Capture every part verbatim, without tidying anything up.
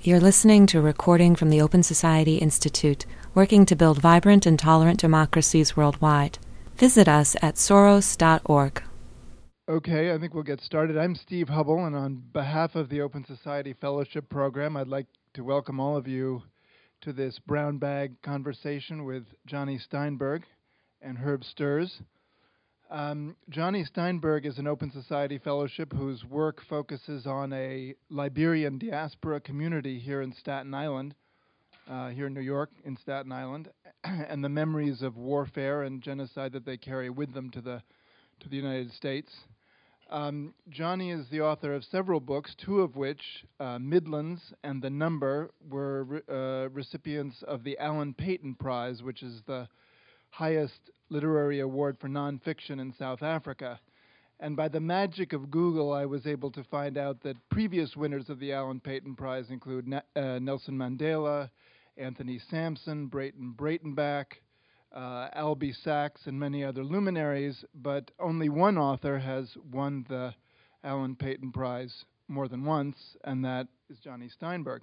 You're listening to a recording from the Open Society Institute, working to build vibrant and tolerant democracies worldwide. Visit us at soros dot org. Okay, I think we'll get started. I'm Steve Hubble, and on behalf of the Open Society Fellowship Program, I'd like to welcome all of you to this brown bag conversation with Johnny Steinberg and Herb Sturz. Um, Johnny Steinberg is an Open Society Fellowship whose work focuses on a Liberian diaspora community here in Staten Island, uh, here in New York, in Staten Island, and the memories of warfare and genocide that they carry with them to the to the United States. Um, Johnny is the author of several books, two of which, uh, Midlands and The Number, were re- uh, recipients of the Alan Paton Prize, which is the highest literary award for nonfiction in South Africa. And by the magic of Google, I was able to find out that previous winners of the Alan Paton Prize include Na- uh, Nelson Mandela, Anthony Sampson, Brayton Breitenbach, uh, Albie Sachs, and many other luminaries, but only one author has won the Alan Paton Prize more than once, and that is Johnny Steinberg.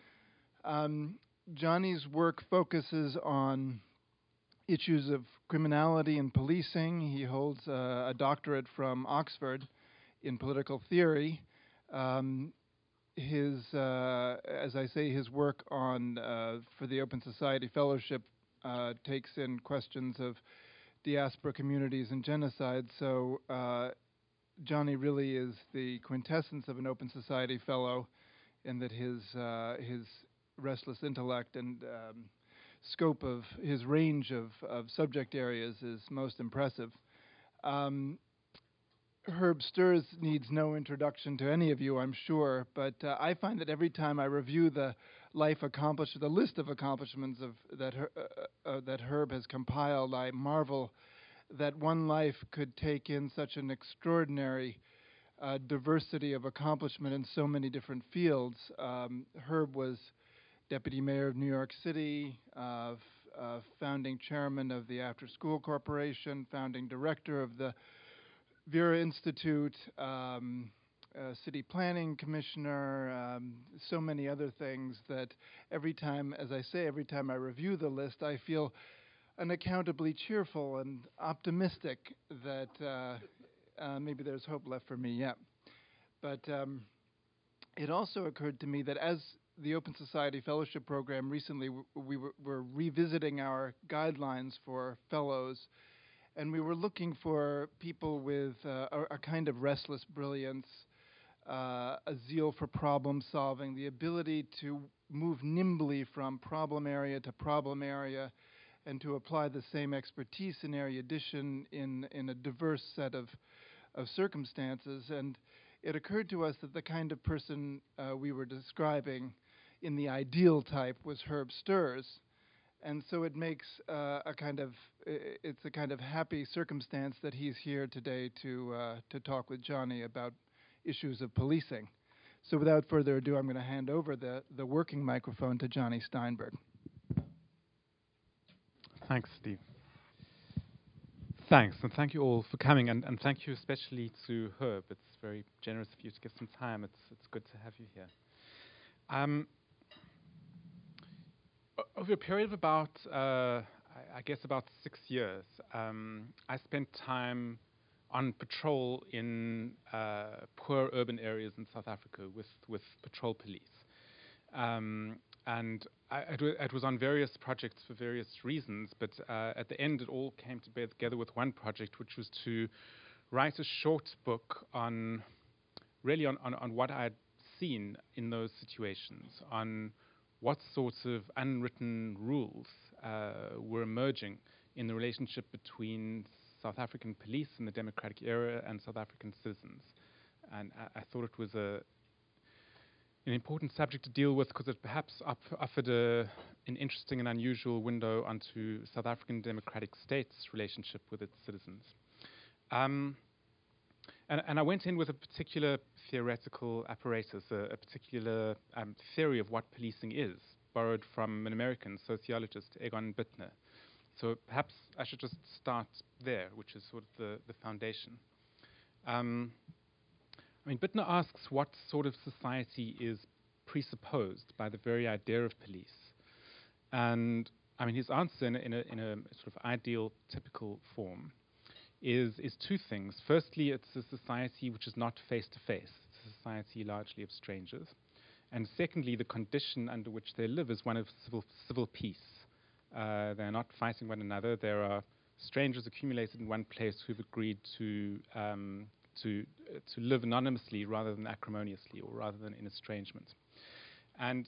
Um, Johnny's work focuses on issues of criminality and policing. He holds uh, a doctorate from Oxford in political theory. Um, his, uh, as I say, his work on uh, for the Open Society Fellowship uh, takes in questions of diaspora communities and genocide. So uh, Johnny really is the quintessence of an Open Society Fellow, in that his uh, his restless intellect and um, scope of his range of, of subject areas is most impressive. Um, Herb Sturz needs no introduction to any of you, I'm sure, but uh, I find that every time I review the life accomplished, the list of accomplishments of that Her, uh, uh, that Herb has compiled, I marvel that one life could take in such an extraordinary uh, diversity of accomplishment in so many different fields. Um, Herb was Deputy Mayor of New York City, uh, f- uh, founding chairman of the After School Corporation, founding director of the Vera Institute, um, uh, city planning commissioner, um, so many other things that every time, as I say, every time I review the list, I feel unaccountably cheerful and optimistic that uh, uh, maybe there's hope left for me yet. But um, it also occurred to me that as the Open Society Fellowship Program, recently w- we were, were revisiting our guidelines for fellows, and we were looking for people with uh, a, a kind of restless brilliance, uh, a zeal for problem solving, the ability to move nimbly from problem area to problem area, and to apply the same expertise in erudition in, in a diverse set of, of circumstances. And it occurred to us that the kind of person uh, we were describing in the ideal type was Herb Sturz. And so it makes uh, a kind of, I- it's a kind of happy circumstance that he's here today to uh, to talk with Johnny about issues of policing. So without further ado, I'm going to hand over the, the working microphone to Johnny Steinberg. Thanks, Steve. Thanks, and thank you all for coming, and, and thank you especially to Herb. It's very generous of you to give some time. It's it's good to have you here. Um, o- over a period of about, uh, I, I guess about six years, um, I spent time on patrol in uh, poor urban areas in South Africa with, with patrol police. Um, and I, it, w- it was on various projects for various reasons, but uh, at the end it all came to bear together with one project, which was to write a short book on, really on, on, on what I'd seen in those situations, on what sorts of unwritten rules uh, were emerging in the relationship between South African police in the democratic era and South African citizens. And I, I thought it was a an important subject to deal with because it perhaps up, offered a, an interesting and unusual window onto South African democratic state's relationship with its citizens. Um, and, and I went in with a particular theoretical apparatus, a, a particular um, theory of what policing is, borrowed from an American sociologist, Egon Bittner. So perhaps I should just start there, which is sort of the, the foundation. Um, I mean, Bittner asks what sort of society is presupposed by the very idea of police? And I mean, his answer in a, in a, in a sort of ideal, typical form is, is two things. Firstly, it's a society which is not face-to-face. It's a society largely of strangers. And secondly, the condition under which they live is one of civil, civil peace. Uh, they're not fighting one another. There are strangers accumulated in one place who've agreed to um, to uh, to live anonymously rather than acrimoniously, or rather than in estrangement. And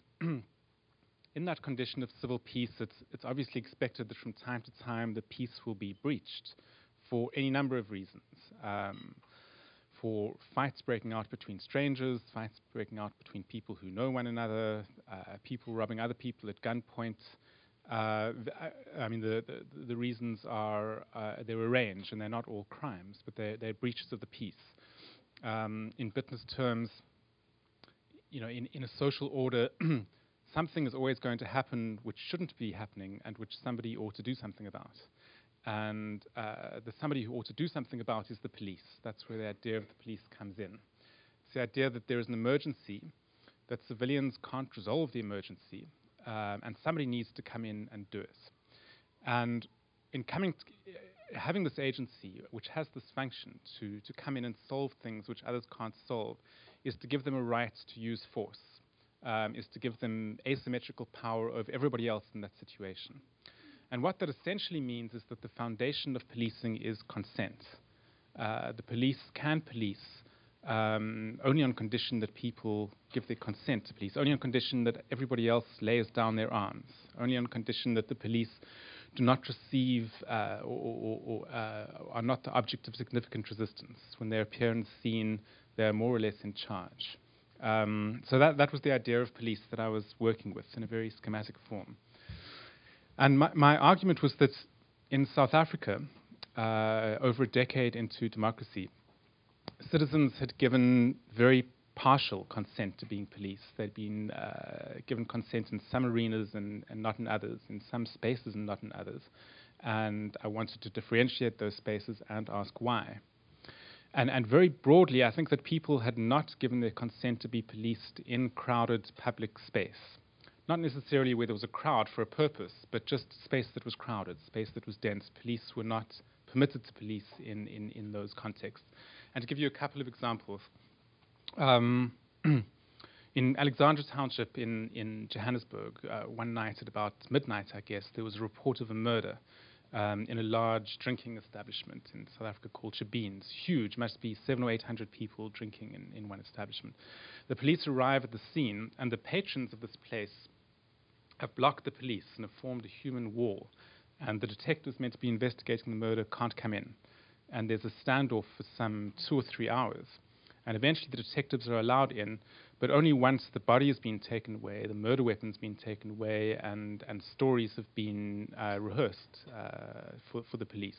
in that condition of civil peace, it's it's obviously expected that from time to time the peace will be breached for any number of reasons. Um, for fights breaking out between strangers, fights breaking out between people who know one another, uh, people robbing other people at gunpoint. Uh, I, I mean, the, the, the reasons are, uh, they're arranged, and they're not all crimes, but they're, they're breaches of the peace. Um, in business terms, you know, in, in a social order, something is always going to happen which shouldn't be happening and which somebody ought to do something about. And uh, the somebody who ought to do something about is the police. That's where the idea of the police comes in. It's the idea that there is an emergency, that civilians can't resolve the emergency, um, and somebody needs to come in and do it. And in coming, t- having this agency, which has this function to, to come in and solve things which others can't solve, is to give them a right to use force, um, is to give them asymmetrical power over everybody else in that situation. And what that essentially means is that the foundation of policing is consent. Uh, the police can police um, only on condition that people give their consent to police, only on condition that everybody else lays down their arms, only on condition that the police do not receive uh, or, or, or uh, are not the object of significant resistance. When they appear on the scene, they are more or less in charge. Um, so that, that was the idea of police that I was working with in a very schematic form. And my, my argument was that in South Africa, uh, over a decade into democracy, citizens had given very partial consent to being police. They'd been uh, given consent in some arenas and, and not in others, in some spaces and not in others. And I wanted to differentiate those spaces and ask why. And, and very broadly, I think that people had not given their consent to be policed in crowded public space. Not necessarily where there was a crowd for a purpose, but just space that was crowded, space that was dense. Police were not permitted to police in, in, in those contexts. And to give you a couple of examples, um, in Alexandra Township in, in Johannesburg, uh, one night at about midnight, I guess, there was a report of a murder um, in a large drinking establishment in South Africa called Shabeens. Huge, must be seven or eight hundred people drinking in, in one establishment. The police arrive at the scene, and the patrons of this place have blocked the police and have formed a human wall, and the detectives meant to be investigating the murder can't come in. And there's a standoff for some two or three hours. And eventually the detectives are allowed in, but only once the body has been taken away, the murder weapon's been taken away, and, and stories have been uh, rehearsed uh, for, for the police.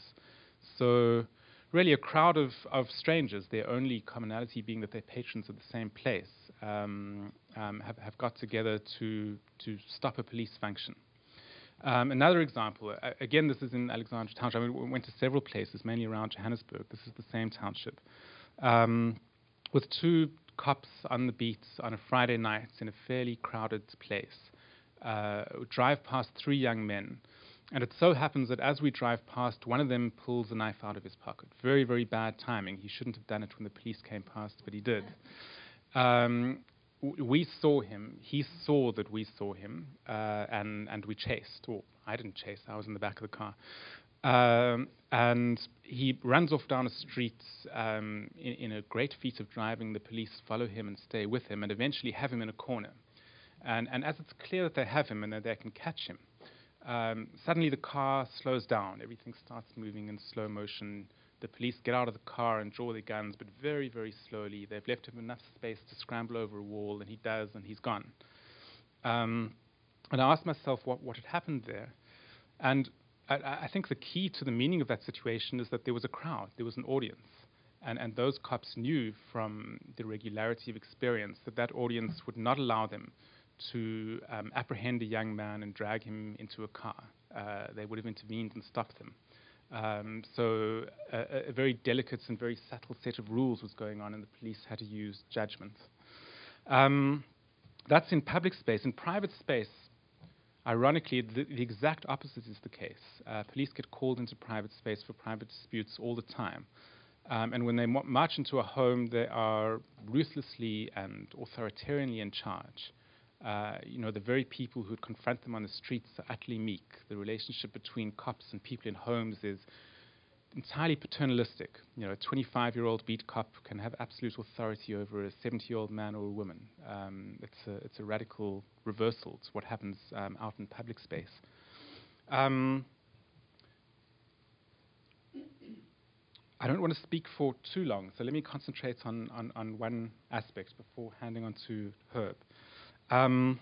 So really a crowd of, of strangers, their only commonality being that they're patrons of the same place, um, um, have, have got together to, to stop a police function. Um, another example, uh, again, this is in Alexandra Township. I mean, we went to several places, mainly around Johannesburg. This is the same township. Um, with two cops on the beat on a Friday night in a fairly crowded place, uh, drive past three young men. And it so happens that as we drive past, one of them pulls a knife out of his pocket. Very, very bad timing. He shouldn't have done it when the police came past, but he did. Um, w- we saw him. He saw that we saw him, uh, and, and we chased. Or I didn't chase. I was in the back of the car. Um, and he runs off down a street um, in, in a great feat of driving. The police follow him and stay with him and eventually have him in a corner. And, and as it's clear that they have him and that they can catch him, Um, suddenly the car slows down. Everything starts moving in slow motion. The police get out of the car and draw their guns, but very, very slowly. They've left him enough space to scramble over a wall, and he does, and he's gone. Um, and I asked myself what, what had happened there. And I, I think the key to the meaning of that situation is that there was a crowd, there was an audience. And, and those cops knew from the regularity of experience that that audience would not allow them to um, apprehend a young man and drag him into a car. Uh, they would have intervened and stopped them. Um, so a, a very delicate and very subtle set of rules was going on, and the police had to use judgment. Um, that's in public space. In private space, ironically, the, the exact opposite is the case. Uh, police get called into private space for private disputes all the time. Um, and when they mo- march into a home, they are ruthlessly and authoritarianly in charge. Uh, you know, the very people who confront them on the streets are utterly meek. The relationship between cops and people in homes is entirely paternalistic. You know, a twenty-five-year-old beat cop can have absolute authority over a seventy-year-old man or a woman. Um, it's a it's a radical reversal to what happens um, out in public space. Um, I don't want to speak for too long, so let me concentrate on on, on one aspect before handing on to Herb. Um,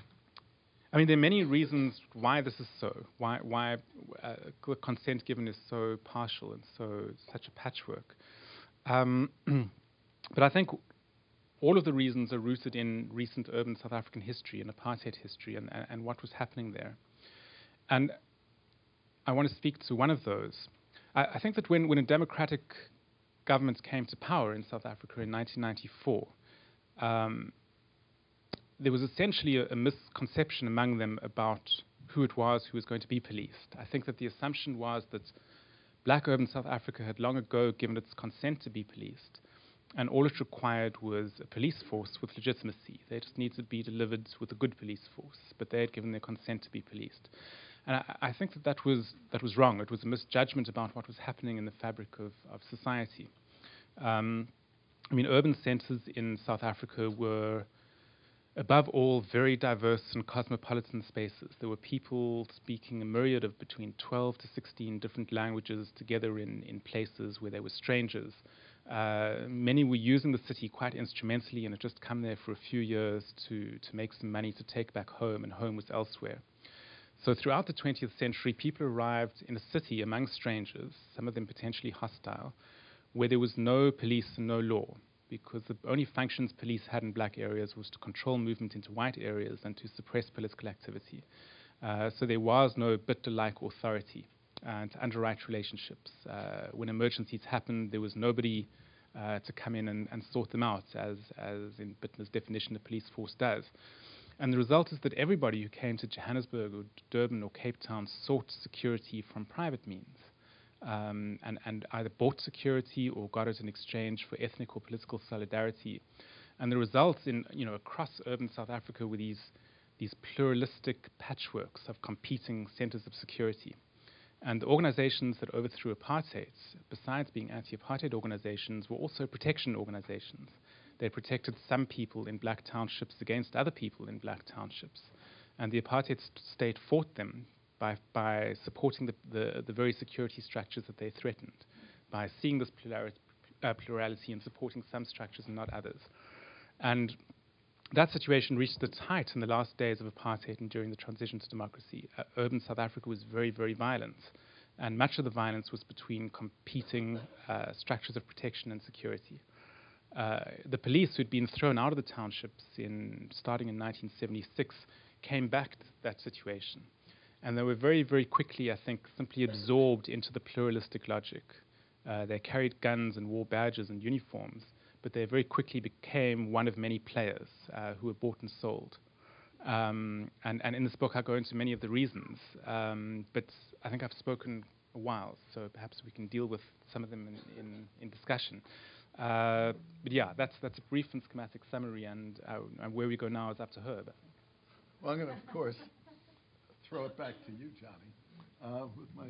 I mean, there are many reasons why this is so, why why uh, consent given is so partial and so such a patchwork. Um, but I think all of the reasons are rooted in recent urban South African history and apartheid history and, and, and what was happening there. And I want to speak to one of those. I, I think that when, when a democratic government came to power in South Africa in nineteen ninety-four, um, there was essentially a, a misconception among them about who it was who was going to be policed. I think that the assumption was that black urban South Africa had long ago given its consent to be policed, and all it required was a police force with legitimacy. They just needed to be delivered with a good police force, but they had given their consent to be policed. And I, I think that that was, that was wrong. It was a misjudgment about what was happening in the fabric of, of society. Um, I mean, urban centers in South Africa were above all, very diverse and cosmopolitan spaces. There were people speaking a myriad of between twelve to sixteen different languages together in, in places where they were strangers. Uh, many were using the city quite instrumentally and had just come there for a few years to, to make some money to take back home, and home was elsewhere. So throughout the twentieth century, people arrived in a city among strangers, some of them potentially hostile, where there was no police and no law, because the only functions police had in black areas was to control movement into white areas and to suppress political activity. Uh, so there was no Butler-like authority and to underwrite relationships. Uh, when emergencies happened, there was nobody uh, to come in and, and sort them out, as, as in Bittner's definition the police force does. And the result is that everybody who came to Johannesburg or Durban or Cape Town sought security from private means. Um, and, and either bought security or got it in exchange for ethnic or political solidarity. And the results in, you know, across urban South Africa were these, these pluralistic patchworks of competing centers of security. And the organizations that overthrew apartheid, besides being anti-apartheid organizations, were also protection organizations. They protected some people in black townships against other people in black townships. And the apartheid st- state fought them By, by supporting the, the, the very security structures that they threatened, by seeing this plurality, uh, plurality and supporting some structures and not others. And that situation reached its height in the last days of apartheid and during the transition to democracy. Uh, urban South Africa was very, very violent, and much of the violence was between competing uh, structures of protection and security. Uh, the police, who'd been thrown out of the townships in, starting in nineteen seventy-six, came back to that situation. And they were very, very quickly, I think, simply absorbed into the pluralistic logic. Uh, they carried guns and wore badges and uniforms, but they very quickly became one of many players uh, who were bought and sold. Um, and, and in this book, I go into many of the reasons, um, but I think I've spoken a while, so perhaps we can deal with some of them in, in, in discussion. Uh, but yeah, that's, that's a brief and schematic summary, and, uh, and where we go now is up to Herb, I think. Well, I'm going to, of course, throw it back to you, Johnny, uh, with my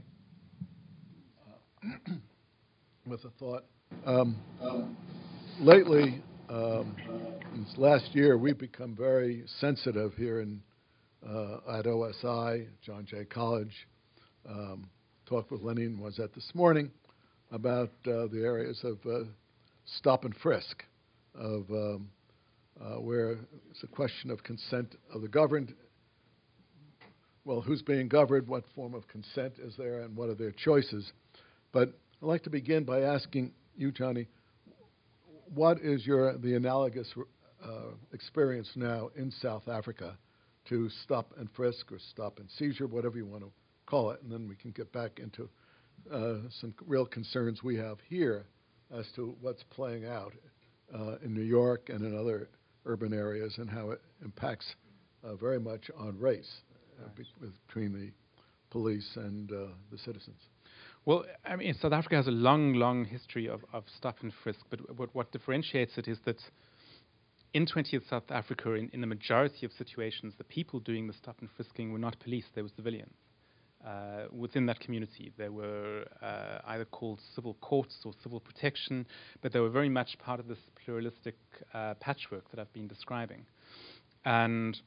uh, with a thought. Um, um, lately, um, this last year, we've become very sensitive here in uh, at O S I, John Jay College. Um, talked with Lenin was that this morning about uh, the areas of uh, stop and frisk, of um, uh, where it's a question of consent of the governed. Well, who's being governed, what form of consent is there, and what are their choices. But I'd like to begin by asking you, Johnny, what is your the analogous uh, experience now in South Africa to stop and frisk or stop and seizure, whatever you want to call it, and then we can get back into uh, some real concerns we have here as to what's playing out uh, in New York and in other urban areas and how it impacts uh, very much on race uh, be- between the police and uh, the citizens. Well, I mean, South Africa has a long, long history of, of stop and frisk, but w- what differentiates it is that in twentieth South Africa, in, in the majority of situations, the people doing the stop and frisking were not police, they were civilians. Uh, within that community, they were uh, either called civil courts or civil protection, but they were very much part of this pluralistic uh, patchwork that I've been describing. And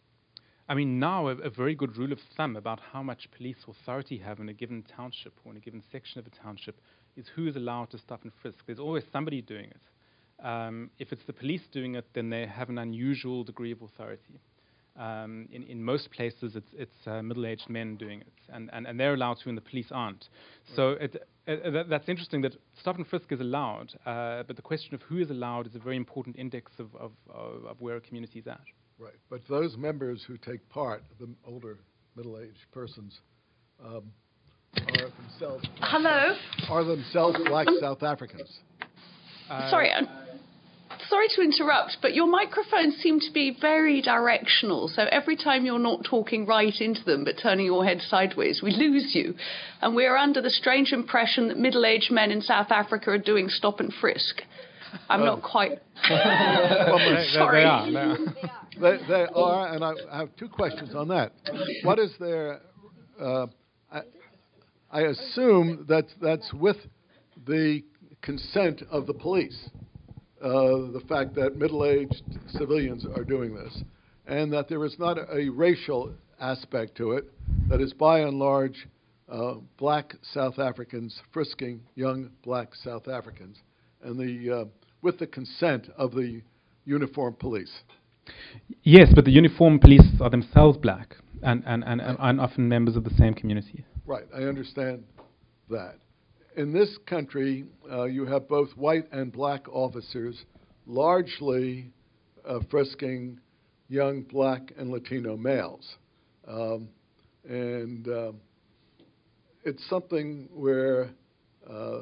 I mean, now a, a very good rule of thumb about how much police authority have in a given township or in a given section of a township is who is allowed to stop and frisk. There's always somebody doing it. Um, if it's the police doing it, then they have an unusual degree of authority. Um, in, in most places, it's, it's uh, middle-aged men doing it, and, and, and they're allowed to, and the police aren't. Right. So it, uh, that, that's interesting that stop and frisk is allowed, uh, but the question of who is allowed is a very important index of, of, of, of where a community is at. Right, but those members who take part, the older middle-aged persons, um, are themselves Hello? are themselves black South Africans. Uh, Sorry, I'm sorry to interrupt, but your microphones seem to be very directional. So every time you're not talking right into them but turning your head sideways, we lose you. And we're under the strange impression that middle-aged men in South Africa are doing stop and frisk. I'm oh. not quite... well, they, sorry. They are. They are. They, they are, and I have two questions on that. What is their... Uh, I, I assume that that's with the consent of the police. Uh, the fact that middle-aged civilians are doing this, and that there is not a, a racial aspect to it, that is by and large uh, black South Africans frisking young black South Africans, and the uh, with the consent of the uniformed police. Yes, but the uniformed police are themselves black, and, and, and, and, and often members of the same community. Right, I understand that. In this country, uh, you have both white and black officers largely uh, frisking young black and Latino males. Um, and uh, it's something where uh,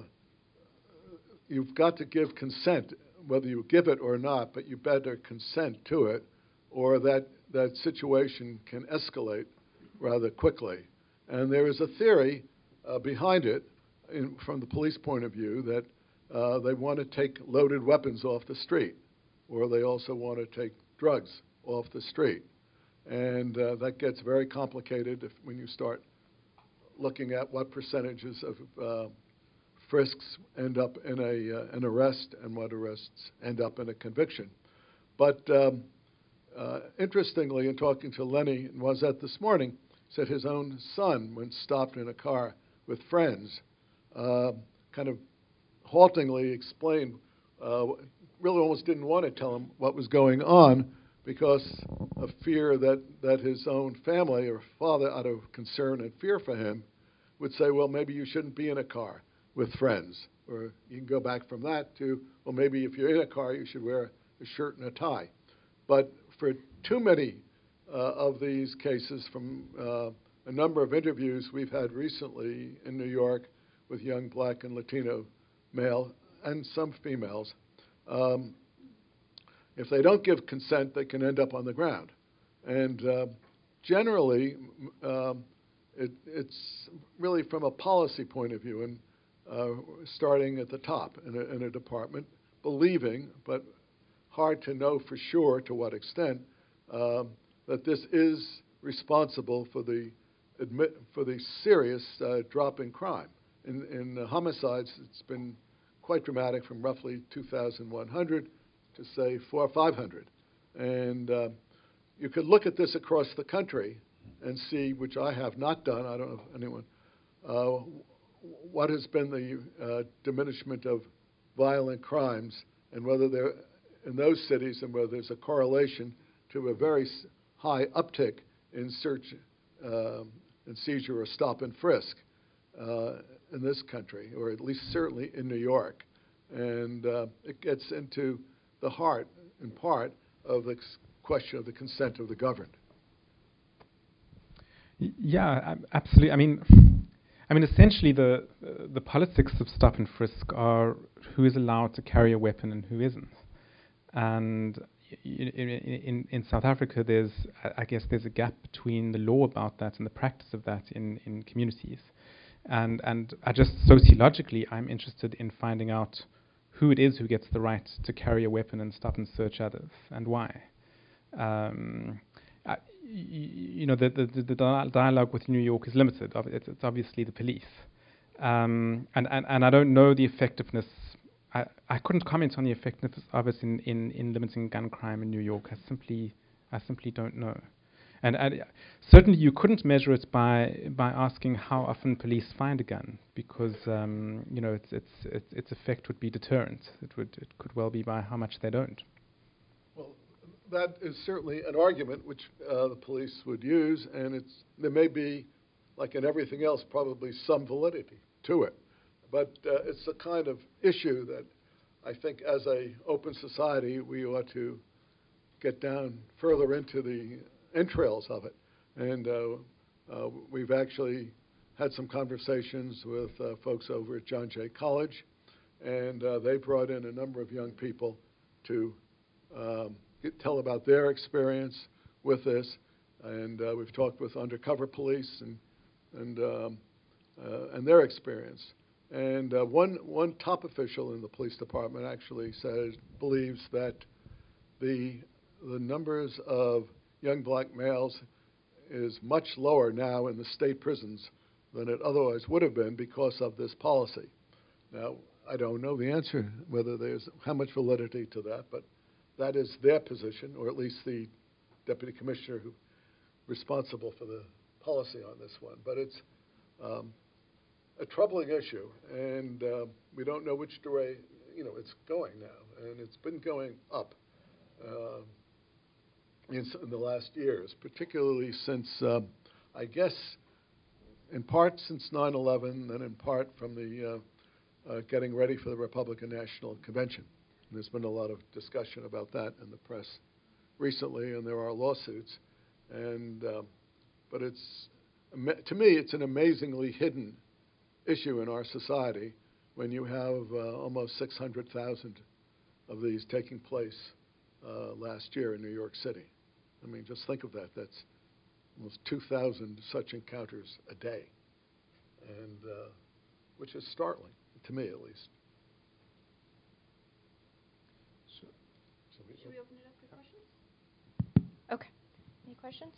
you've got to give consent, whether you give it or not, but you better consent to it, or that, that situation can escalate rather quickly. And there is a theory uh, behind it, In, from the police point of view, that uh, they want to take loaded weapons off the street, or they also want to take drugs off the street. And uh, that gets very complicated if, when you start looking at what percentages of uh, frisks end up in a, uh, an arrest and what arrests end up in a conviction. But um, uh, interestingly, in talking to Lenny, was that this morning, said his own son, when stopped in a car with friends, Uh, kind of haltingly explained, uh, really almost didn't want to tell him what was going on because of fear that, that his own family or father, out of concern and fear for him, would say, well, maybe you shouldn't be in a car with friends. Or you can go back from that to, well, maybe if you're in a car, you should wear a shirt and a tie. But for too many uh, of these cases, from uh, a number of interviews we've had recently in New York, with young black and Latino male and some females. Um, if they don't give consent, they can end up on the ground. And uh, generally, um, it, it's really from a policy point of view, and uh, starting at the top in a, in a department, believing, but hard to know for sure to what extent, um, that this is responsible for the admit, for the serious uh, drop in crime. In, in uh, homicides, it's been quite dramatic, from roughly two thousand one hundred to, say, four or five hundred. And uh, you could look at this across the country and see, which I have not done, I don't know if anyone, uh, what has been the uh, diminishment of violent crimes, and whether they're in those cities, and whether there's a correlation to a very high uptick in search uh, and seizure or stop and frisk Uh, in this country, or at least certainly in New York. And uh, it gets into the heart, in part, of the question of the consent of the governed. Yeah, absolutely. I mean, I mean, essentially, the uh, the politics of stop and frisk are who is allowed to carry a weapon and who isn't. And in, in, in South Africa, there's, I guess, there's a gap between the law about that and the practice of that in, in communities. And and I just sociologically, I'm interested in finding out who it is who gets the right to carry a weapon and stop and search others, and why. Um, I, you know, the, the, the dialogue with New York is limited. It's, it's obviously the police. Um, and, and, and I don't know the effectiveness. I, I couldn't comment on the effectiveness of it in, in, in limiting gun crime in New York. I simply I simply don't know. And, and certainly you couldn't measure it by by asking how often police find a gun, because um, you know its its its its effect would be deterrent. It would it could well be by how much they don't. Well, that is certainly an argument which uh, the police would use, and it's there may be, like in everything else, probably some validity to it. But uh, it's a kind of issue that I think as a open society we ought to get down further into the entrails of it. And uh, uh, we've actually had some conversations with uh, folks over at John Jay College, and uh, they brought in a number of young people to um, get, tell about their experience with this. And uh, we've talked with undercover police and and um, uh, and their experience. And uh, one one top official in the police department actually says believes that the the numbers of young black males is much lower now in the state prisons than it otherwise would have been because of this policy. Now, I don't know the answer, whether there's how much validity to that, but that is their position, or at least the deputy commissioner who responsible for the policy on this one. But it's um, a troubling issue, and uh, we don't know which way, you know, it's going now, and it's been going up. Uh, In, in the last years, particularly since, um, I guess, in part since nine eleven, and in part from the uh, uh, getting ready for the Republican National Convention. And there's been a lot of discussion about that in the press recently, and there are lawsuits. And um, but it's, to me, it's an amazingly hidden issue in our society when you have uh, almost six hundred thousand of these taking place uh, last year in New York City. I mean, just think of that. That's almost two thousand such encounters a day, and uh, which is startling, to me at least. So, so we Should we open it up for questions? Okay. Any questions?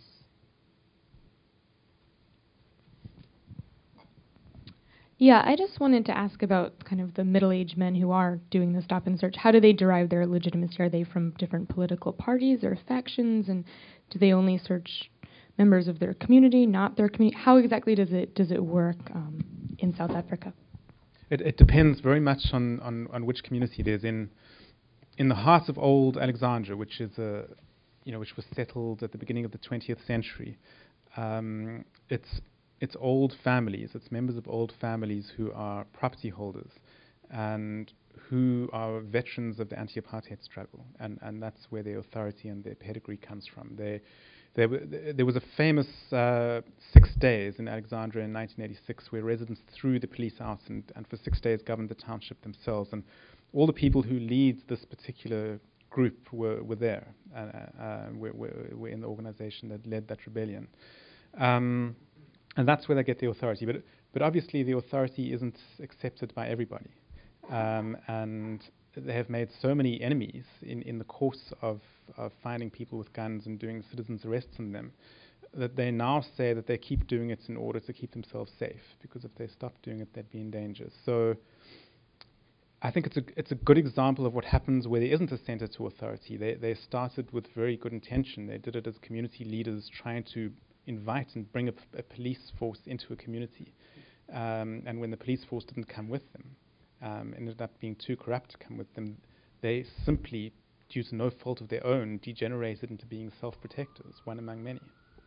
Yeah, I just wanted to ask about kind of the middle-aged men who are doing the stop and search. How do they derive their legitimacy? Are they from different political parties or factions? And do they only search members of their community, not their community? How exactly does it does it work um, in South Africa? It, it depends very much on, on, on which community it is. In in the heart of old Alexandria, which is a you know which was settled at the beginning of the twentieth century, um, it's It's old families, it's members of old families who are property holders and who are veterans of the anti-apartheid struggle, and, and that's where their authority and their pedigree comes from. They, they w- there was a famous uh, six days in Alexandria in nineteen eighty-six where residents threw the police out and, and for six days governed the township themselves, and all the people who lead this particular group were, were there, uh, uh, were, were, were in the organization that led that rebellion. Um, And that's where they get the authority. But but obviously the authority isn't accepted by everybody. Um, and they have made so many enemies in, in the course of, of finding people with guns and doing citizens' arrests on them that they now say that they keep doing it in order to keep themselves safe, because if they stop doing it, they'd be in danger. So I think it's a it's a good example of what happens where there isn't a center to authority. They they started with very good intention. They did it as community leaders trying to invite and bring a, p- a police force into a community. Um, and when the police force didn't come with them, um, ended up being too corrupt to come with them, they simply, due to no fault of their own, degenerated into being self-protectors, one among many.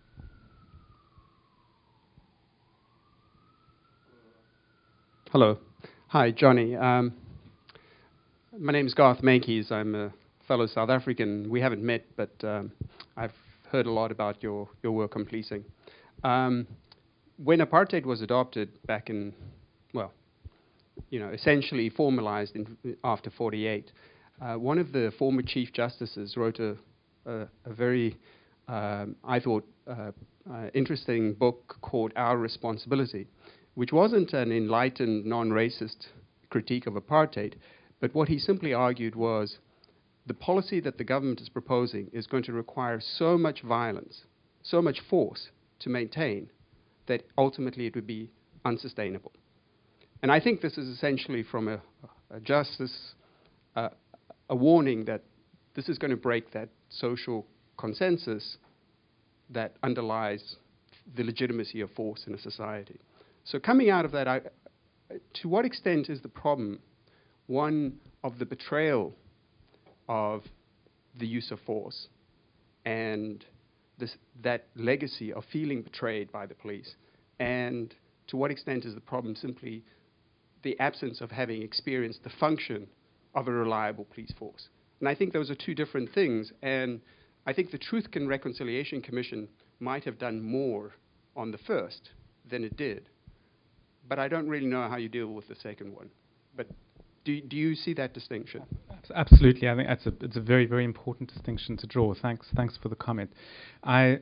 Hello. Hi, Johnny. Um, my name is Garth Mankies. I'm a fellow South African. We haven't met, but um, I've heard a lot about your, your work on policing. Um, when apartheid was adopted back in, well, you know, essentially formalized in, after forty-eight, Uh, one of the former Chief Justices wrote a, a, a very, um, I thought, uh, uh, interesting book called Our Responsibility, which wasn't an enlightened, non-racist critique of apartheid, but what he simply argued was the policy that the government is proposing is going to require so much violence, so much force to maintain that ultimately it would be unsustainable. And I think this is essentially from a, a justice, uh, a warning that this is going to break that social consensus that underlies the legitimacy of force in a society. So coming out of that, I, to what extent is the problem one of the betrayal of the use of force and this, that legacy of feeling betrayed by the police? And to what extent is the problem simply the absence of having experienced the function of a reliable police force? And I think those are two different things. And I think the Truth and Reconciliation Commission might have done more on the first than it did. But I don't really know how you deal with the second one. But do, do you see that distinction? Absolutely. I think that's a, it's a very, very important distinction to draw. Thanks, thanks for the comment. I,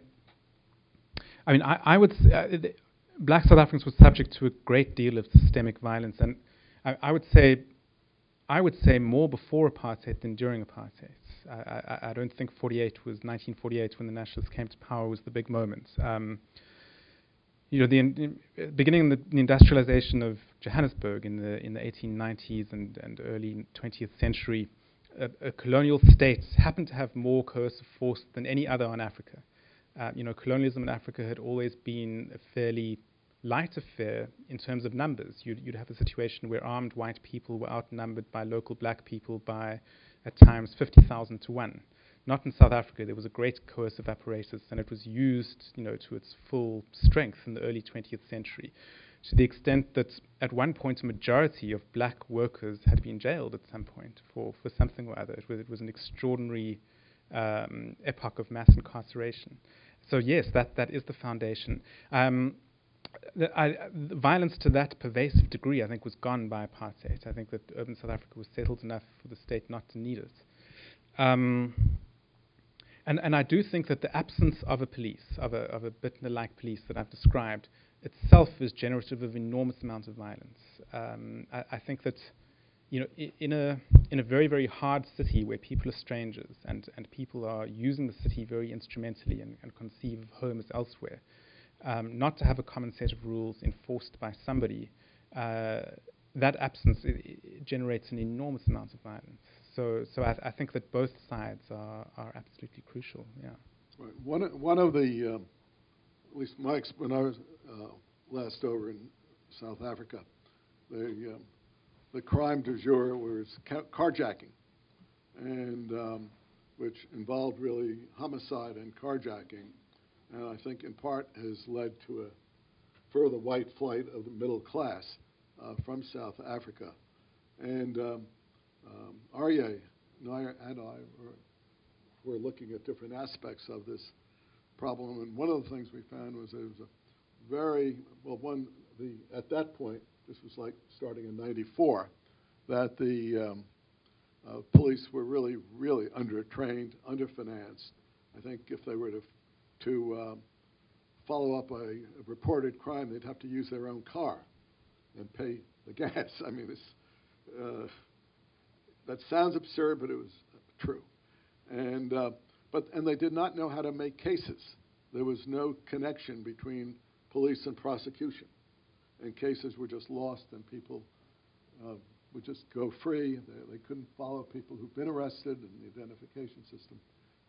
I mean, I, I would s- uh, th- Black South Africans were subject to a great deal of systemic violence, and I, I would say, I would say more before apartheid than during apartheid. I, I, I don't think forty-eight was nineteen forty-eight when the Nationalists came to power was the big moment. Um, you know, the in, in, beginning the, the industrialization of Johannesburg in the in the eighteen nineties and, and early twentieth century, uh, uh, colonial states happened to have more coercive force than any other on Africa. Uh, you know, colonialism in Africa had always been a fairly light affair in terms of numbers. You'd, you'd have a situation where armed white people were outnumbered by local black people by, at times, fifty thousand to one. Not in South Africa. There was a great coercive apparatus, and it was used, you know, to its full strength in the early twentieth century, to the extent that at one point a majority of black workers had been jailed at some point for, for something or other. It was, it was an extraordinary um, epoch of mass incarceration. So yes, that, that is the foundation. Um, the, I, the violence to that pervasive degree, I think, was gone by apartheid. I think that urban South Africa was settled enough for the state not to need it. Um, and, and I do think that the absence of a police, of a, of a Bittner-like police that I've described, itself is generative of enormous amounts of violence. Um, I, I think that, you know, I, in a in a very, very hard city where people are strangers and, and people are using the city very instrumentally and, and conceive of home as elsewhere, um, not to have a common set of rules enforced by somebody, uh, that absence it, it generates an enormous amount of violence. So, so I, th- I think that both sides are, are absolutely crucial. Yeah. Right. One one of the, um, at least my ex- when I was uh, last over in South Africa, the um, the crime du jour was ca- carjacking, and um, which involved really homicide and carjacking, and I think in part has led to a further white flight of the middle class uh, from South Africa. And um, um, Aryeh and I, and I were, were looking at different aspects of this problem, and one of the things we found was there was a very, well, one, the at that point, this was like starting in ninety-four, that the um, uh, police were really, really under-trained, under-financed. I think if they were to, to um, follow up a, a reported crime, they'd have to use their own car and pay the gas. I mean, it's, uh, that sounds absurd, but it was true. And, uh, but, and they did not know how to make cases. There was no connection between police and prosecution. And cases were just lost, and people uh, would just go free. They, they couldn't follow people who've been arrested in the identification system.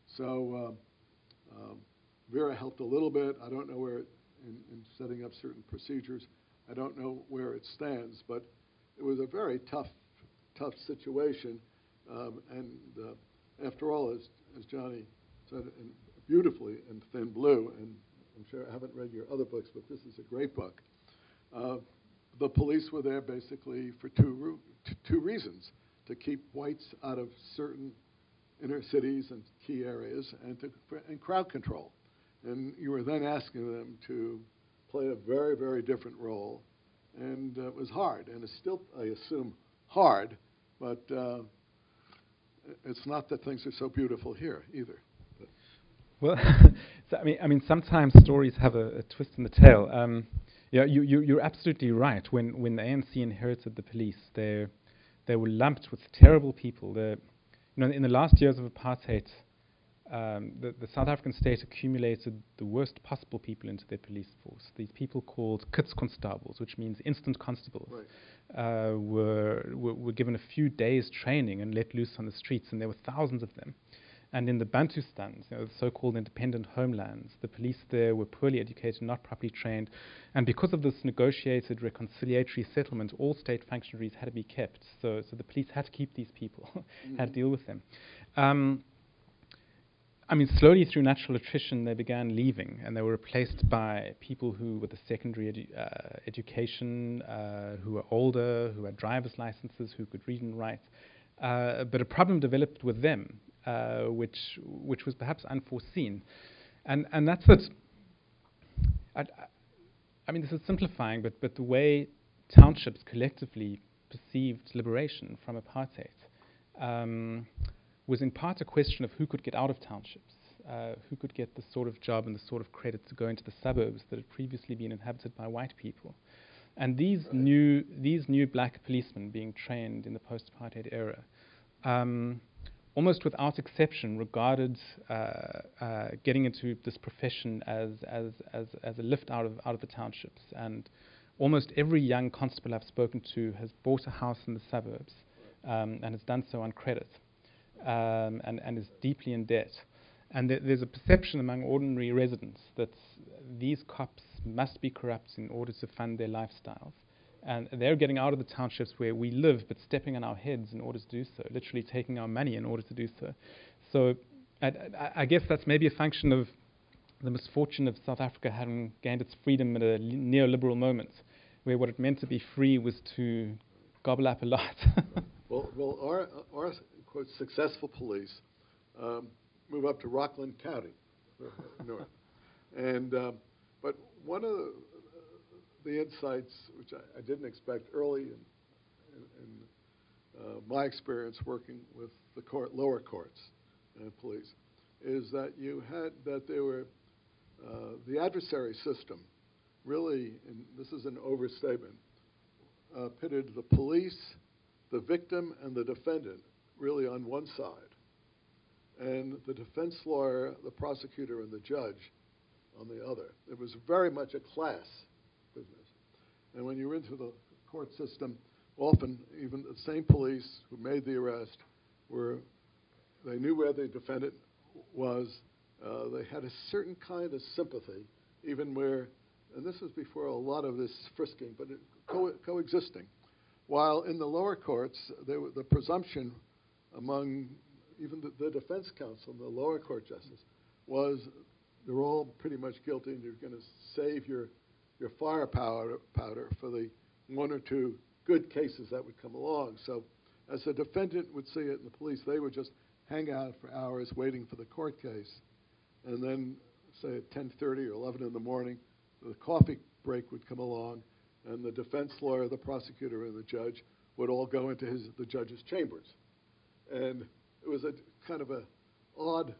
So um, um, Vera helped a little bit. I don't know where, it, in, in setting up certain procedures, I don't know where it stands, but it was a very tough, tough situation. Um, and uh, after all, as, as Johnny said in, beautifully in Thin Blue, and I'm sure I haven't read your other books, but this is a great book. Uh, the police were there basically for two, ru- t- two reasons: to keep whites out of certain inner cities and key areas, and to for, and crowd control. And you were then asking them to play a very, very different role, and uh, it was hard, and it's still, I assume, hard. But uh, it's not that things are so beautiful here either. But well, so, I mean, I mean, sometimes stories have a, a twist in the tail. Um, yeah, you, you, you're absolutely right. When when the A N C inherited the police, they they were lumped with terrible people. The, you know, in the last years of apartheid, um, the, the South African state accumulated the worst possible people into their police force. These people called Kitsconstables, which means instant constables, right. uh, were, were were given a few days training and let loose on the streets, and there were thousands of them. And in the Bantustans, you know, the so-called independent homelands, the police there were poorly educated, not properly trained. And because of this negotiated reconciliatory settlement, all state functionaries had to be kept. So, so the police had to keep these people, mm-hmm. had to deal with them. Um, I mean, slowly through natural attrition, they began leaving, and they were replaced by people who, with a secondary edu- uh, education, uh, who were older, who had driver's licenses, who could read and write. Uh, but a problem developed with them, uh, which which was perhaps unforeseen, and and that's it. I, I mean, this is simplifying, but but the way townships collectively perceived liberation from apartheid um, was in part a question of who could get out of townships, uh, who could get the sort of job and the sort of credit to go into the suburbs that had previously been inhabited by white people. And these right. new these new black policemen being trained in the post-apartheid era, um, almost without exception, regarded uh, uh, getting into this profession as as as as a lift out of out of the townships. And almost every young constable I've spoken to has bought a house in the suburbs, um, and has done so on credit, um, and and is deeply in debt. And th- there's a perception among ordinary residents that these cops must be corrupt in order to fund their lifestyles. And they're getting out of the townships where we live, but stepping on our heads in order to do so, literally taking our money in order to do so. So I, I, I guess that's maybe a function of the misfortune of South Africa having gained its freedom at a li- neoliberal moment, where what it meant to be free was to gobble up a lot. well, well, our, our quote, successful police um, move up to Rockland County, north. And um, but one of the, the insights, which I, I didn't expect early in, in, in uh, my experience working with the court, lower courts and police, is that you had that there were uh, the adversary system really, and this is an overstatement, uh, pitted the police, the victim, and the defendant really on one side, and the defense lawyer, the prosecutor, and the judge on the other. It was very much a class business. And when you were into the court system, often even the same police who made the arrest were, they knew where the defendant was. Uh, they had a certain kind of sympathy, even where, and this was before a lot of this frisking, but it co- coexisting. While in the lower courts, there were the presumption among even the, the defense counsel and the lower court justice was they're all pretty much guilty, and you're going to save your your firepower powder for the one or two good cases that would come along. So as the defendant would see it, and the police, they would just hang out for hours waiting for the court case. And then, say at ten thirty or eleven in the morning, the coffee break would come along, and the defense lawyer, the prosecutor, and the judge would all go into his the judge's chambers. And it was a kind of a odd uh,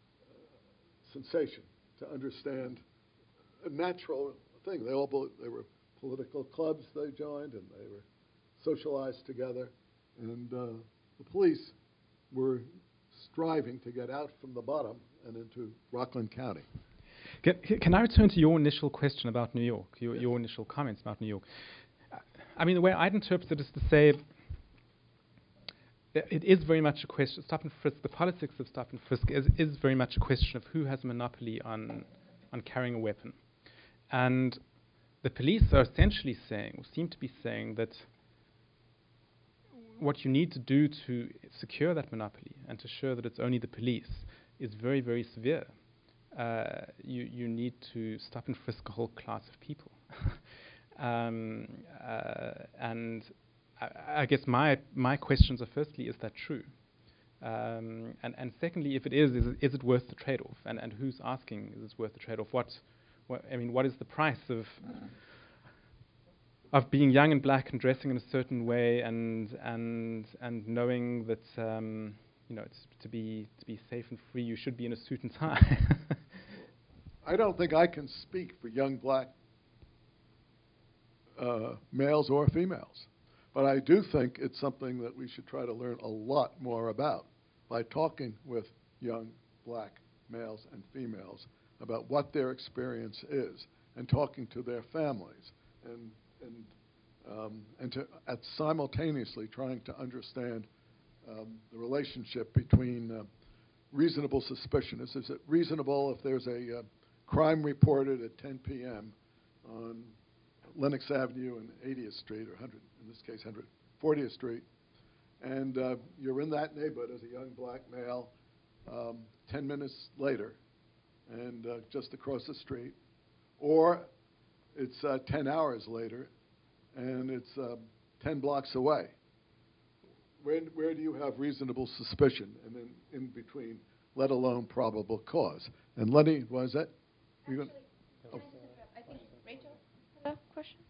sensation to understand a natural thing. They all they were political clubs they joined, and they were socialized together. And uh, the police were striving to get out from the bottom and into Rockland County. Can, can I return to your initial question about New York, your, yes. your initial comments about New York? I mean, the way I'd interpret it is to say it is very much a question, stop and frisk, the politics of stop and frisk is, is very much a question of who has a monopoly on on carrying a weapon. And the police are essentially saying, or seem to be saying, that what you need to do to secure that monopoly and to show that it's only the police is very, very severe. Uh, you, you need to stop and frisk a whole class of people. um, uh, and I, I guess my my questions are, firstly, is that true? Um, and, and secondly, if it is, is it, is it worth the trade-off? And, and who's asking, is it worth the trade-off? What, what, I mean, what is the price of of being young and black and dressing in a certain way and and and knowing that um, you know, it's to be to be safe and free, you should be in a suit and tie. I don't think I can speak for young black uh, males or females, but I do think it's something that we should try to learn a lot more about by talking with young black males and females about what their experience is, and talking to their families, and and um, and to at simultaneously trying to understand um, the relationship between uh, reasonable suspicion. Is, is it reasonable if there's a uh, crime reported at ten p.m. on Lenox Avenue and eightieth Street, or one hundred, in this case one hundred fortieth Street, and uh, you're in that neighborhood as a young black male um, ten minutes later, and uh, just across the street, or it's uh, ten hours later, and it's uh, ten blocks away. Where, where do you have reasonable suspicion, and then in between, let alone probable cause? And Lenny, was that? Actually, gonna, oh. I think Rachel had a question.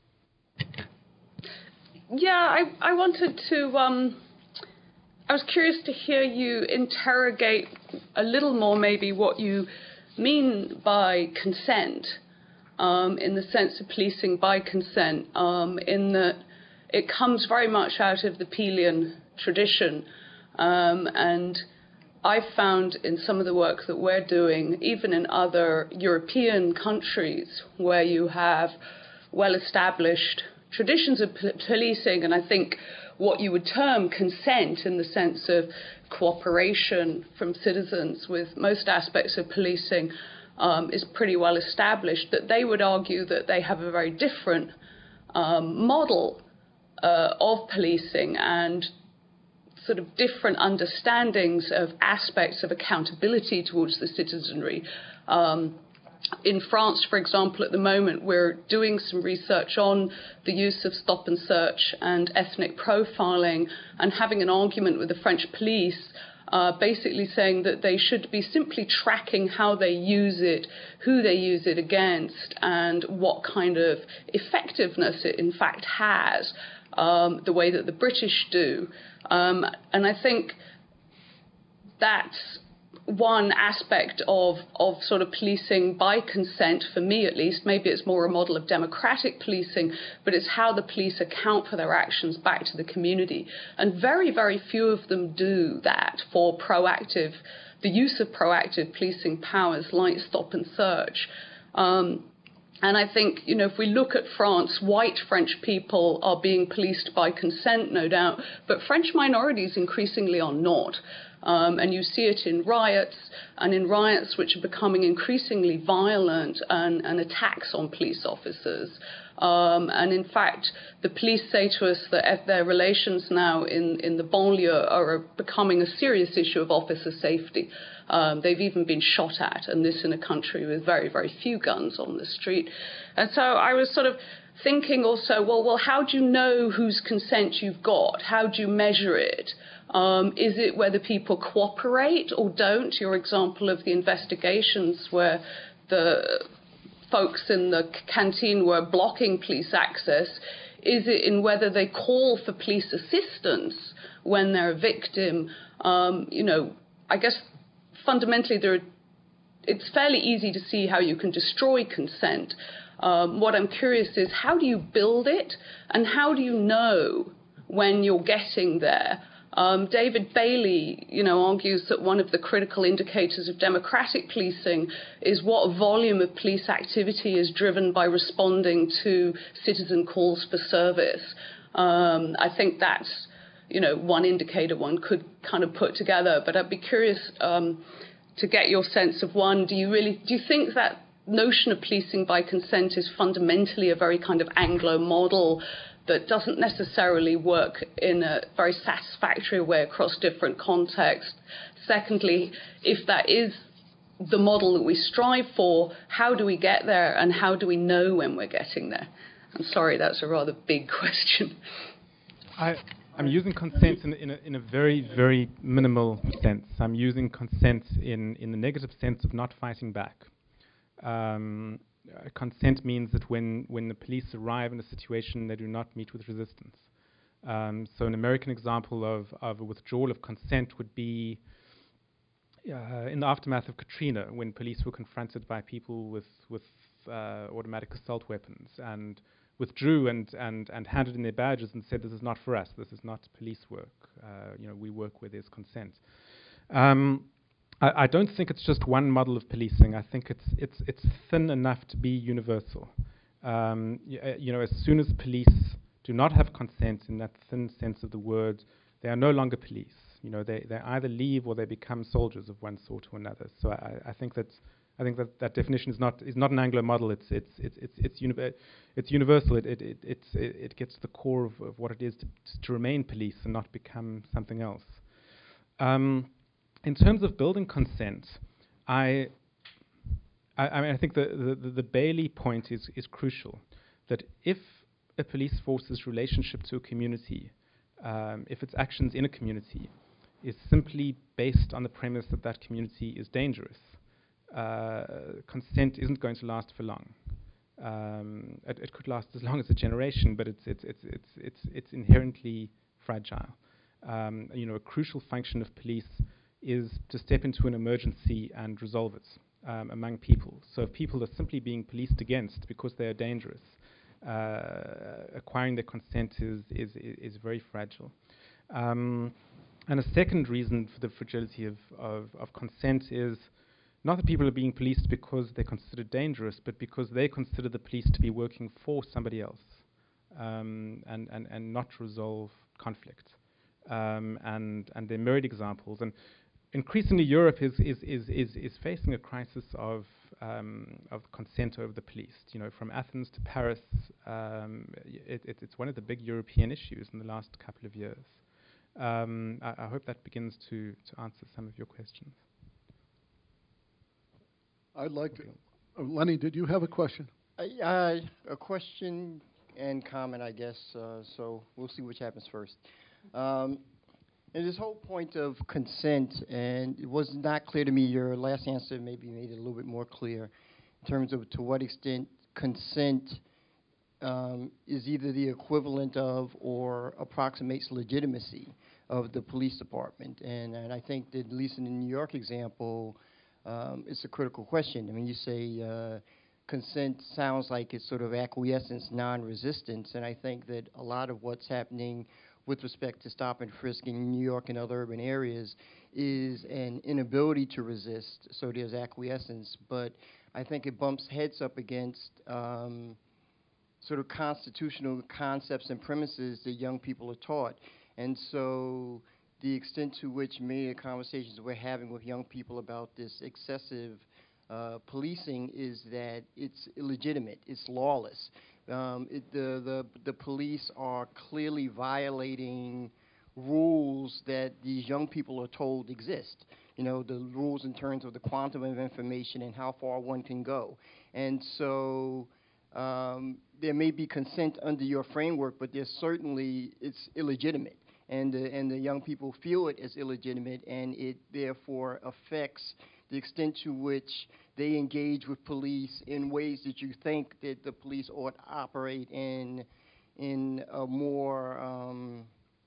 Yeah, I, I wanted to, um, I was curious to hear you interrogate a little more maybe what you mean by consent, um, in the sense of policing by consent, um, in that it comes very much out of the Peelian tradition, um, and I found in some of the work that we're doing, even in other European countries where you have well-established traditions of p- policing, and I think what you would term consent in the sense of cooperation from citizens with most aspects of policing um, is pretty well established, that they would argue that they have a very different um, model uh, of policing and sort of different understandings of aspects of accountability towards the citizenry. Um, In France, for example, at the moment, we're doing some research on the use of stop and search and ethnic profiling, and having an argument with the French police, uh, basically saying that they should be simply tracking how they use it, who they use it against, and what kind of effectiveness it in fact has, um, the way that the British do. Um, and I think that's one aspect of, of sort of policing by consent, for me at least. Maybe it's more a model of democratic policing, but it's how the police account for their actions back to the community. And very, very few of them do that for proactive, the use of proactive policing powers like stop and search. Um, and I think, you know, if we look at France, white French people are being policed by consent, no doubt, but French minorities increasingly are not. Um, and you see it in riots, and in riots which are becoming increasingly violent, and, and attacks on police officers. Um, and in fact, the police say to us that their relations now in, in the banlieue are becoming a serious issue of officer safety. Um, they've even been shot at, and this in a country with very, very few guns on the street. And so I was sort of thinking also, well, well, how do you know whose consent you've got? How do you measure it? Um, is it whether people cooperate or don't? Your example of the investigations where the folks in the canteen were blocking police access. Is it in whether they call for police assistance when they're a victim? Um, you know, I guess fundamentally there are, it's fairly easy to see how you can destroy consent. Um, what I'm curious is, how do you build it, and how do you know when you're getting there? Um, David Bailey, you know, argues that one of the critical indicators of democratic policing is what volume of police activity is driven by responding to citizen calls for service. Um, I think that's, you know, one indicator one could kind of put together. But I'd be curious um, to get your sense of, one, do you really, do you think that notion of policing by consent is fundamentally a very kind of Anglo model that doesn't necessarily work in a very satisfactory way across different contexts? Secondly, if that is the model that we strive for, how do we get there, and how do we know when we're getting there? I'm sorry, that's a rather big question. I, I'm using consent in, in, a, in a very, very minimal sense. I'm using consent in, in the negative sense of not fighting back. Um, Uh, consent means that when, when the police arrive in a situation, they do not meet with resistance. Um, so an American example of, of a withdrawal of consent would be uh, in the aftermath of Katrina, when police were confronted by people with, with uh, automatic assault weapons and withdrew and, and, and handed in their badges and said, this is not for us, this is not police work. Uh, you know, we work where there's consent. Um, I, I don't think it's just one model of policing. I think it's, it's, it's thin enough to be universal. Um, y- uh, you know, as soon as police do not have consent in that thin sense of the word, they are no longer police. You know, they, they either leave or they become soldiers of one sort or another. So I, I think that I think that that definition is not is not an Anglo model. It's it's it's it's it's, uni- it's universal. It it it it's, it it gets to the core of, of what it is to to remain police and not become something else. Um, in terms of building consent, I I, I mean I think the, the the Bailey point is is crucial. That if a police force's relationship to a community, um, if its actions in a community, is simply based on the premise that that community is dangerous, uh, consent isn't going to last for long. Um, it, it could last as long as a generation, but it's it's it's it's it's, it's inherently fragile. Um, you know, a crucial function of police is to step into an emergency and resolve it um, among people. So if people are simply being policed against because they are dangerous, uh, acquiring their consent is is is very fragile. Um, and a second reason for the fragility of, of, of consent is not that people are being policed because they're considered dangerous, but because they consider the police to be working for somebody else um, and, and, and not resolve conflict. Um, and, and there are myriad examples. And increasingly Europe is, is, is, is, is facing a crisis of, um, of consent over the police. You know, from Athens to Paris, um, it, it, it's one of the big European issues in the last couple of years. Um, I, I hope that begins to, to answer some of your questions. I'd like to. Uh, Lenny, did you have a question? Uh, uh, a question and comment, I guess. Uh, so we'll see which happens first. Um, and this whole point of consent, and it was not clear to me. Your last answer maybe made it a little bit more clear in terms of to what extent consent um, is either the equivalent of or approximates legitimacy of the police department. And, and I think that at least in the New York example, Um, it's a critical question. I mean, you say uh, consent sounds like it's sort of acquiescence, non-resistance, and I think that a lot of what's happening with respect to stop and frisking in New York and other urban areas is an inability to resist, so there's acquiescence, but I think it bumps heads up against um, sort of constitutional concepts and premises that young people are taught. And so the extent to which many of the conversations we're having with young people about this excessive uh, policing is that it's illegitimate, it's lawless. Um, it, the, the, the police are clearly violating rules that these young people are told exist. You know, the rules in terms of the quantum of information and how far one can go. And so um, there may be consent under your framework, but there's certainly, it's illegitimate. And the, and the young people feel it as illegitimate, and it therefore affects the extent to which they engage with police in ways that you think that the police ought to operate in, in a more, um,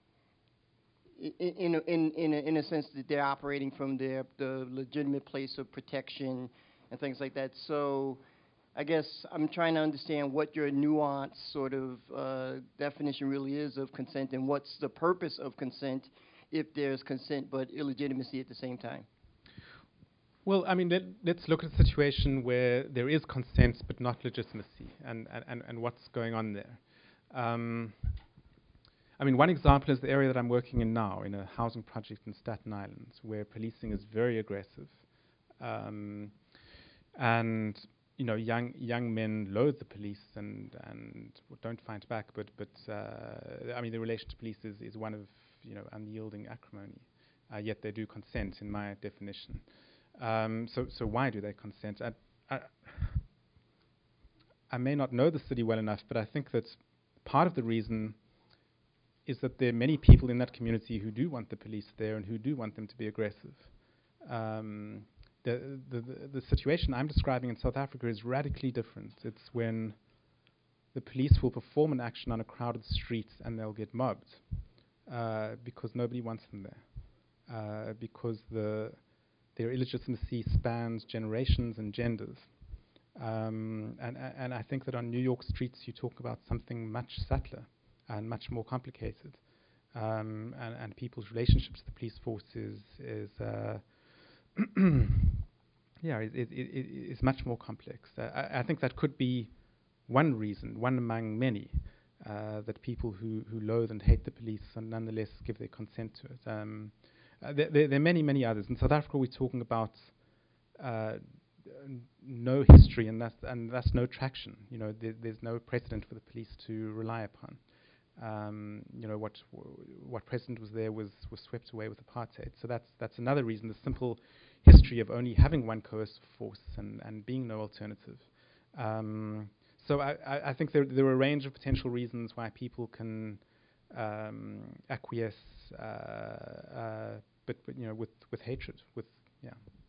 in, in, in, in, a, in a sense that they're operating from their the legitimate place of protection and things like that. So I guess I'm trying to understand what your nuanced sort of uh, definition really is of consent, and what's the purpose of consent if there's consent but illegitimacy at the same time. Well, I mean, let, let's look at a situation where there is consent but not legitimacy, and, and, and what's going on there. Um, I mean, one example is the area that I'm working in now, in a housing project in Staten Island, where policing is very aggressive. Um, and you know, young young men loathe the police and and don't fight back. But but uh, I mean, the relation to police is, is one of you know unyielding acrimony. Uh, yet they do consent, in my definition. Um, so so why do they consent? I, I I may not know the city well enough, but I think that part of the reason is that there are many people in that community who do want the police there and who do want them to be aggressive. Um, The, the, the, the situation I'm describing in South Africa is radically different. It's when the police will perform an action on a crowded street and they'll get mobbed uh, because nobody wants them there, uh, because the their illegitimacy spans generations and genders. Um, and, and I think that on New York streets you talk about something much subtler and much more complicated. Um, and, and people's relationships to the police force is, is uh, yeah, it, it, it, it's much more complex. Uh, I, I think that could be one reason, one among many, uh, that people who, who loathe and hate the police and nonetheless give their consent to it. Um, uh, there, there, there are many, many others. In South Africa, we're talking about uh, n- no history, and that's and that's no traction. You know, there, there's no precedent for the police to rely upon. Um, you know, what w- what precedent was there was, was swept away with apartheid. So that's that's another reason, the simple history of only having one coercive force and, and being no alternative. Um, so I, I, I think there, there are a range of potential reasons why people can um, acquiesce, uh, uh, but, but you know, with, with hatred, with yeah.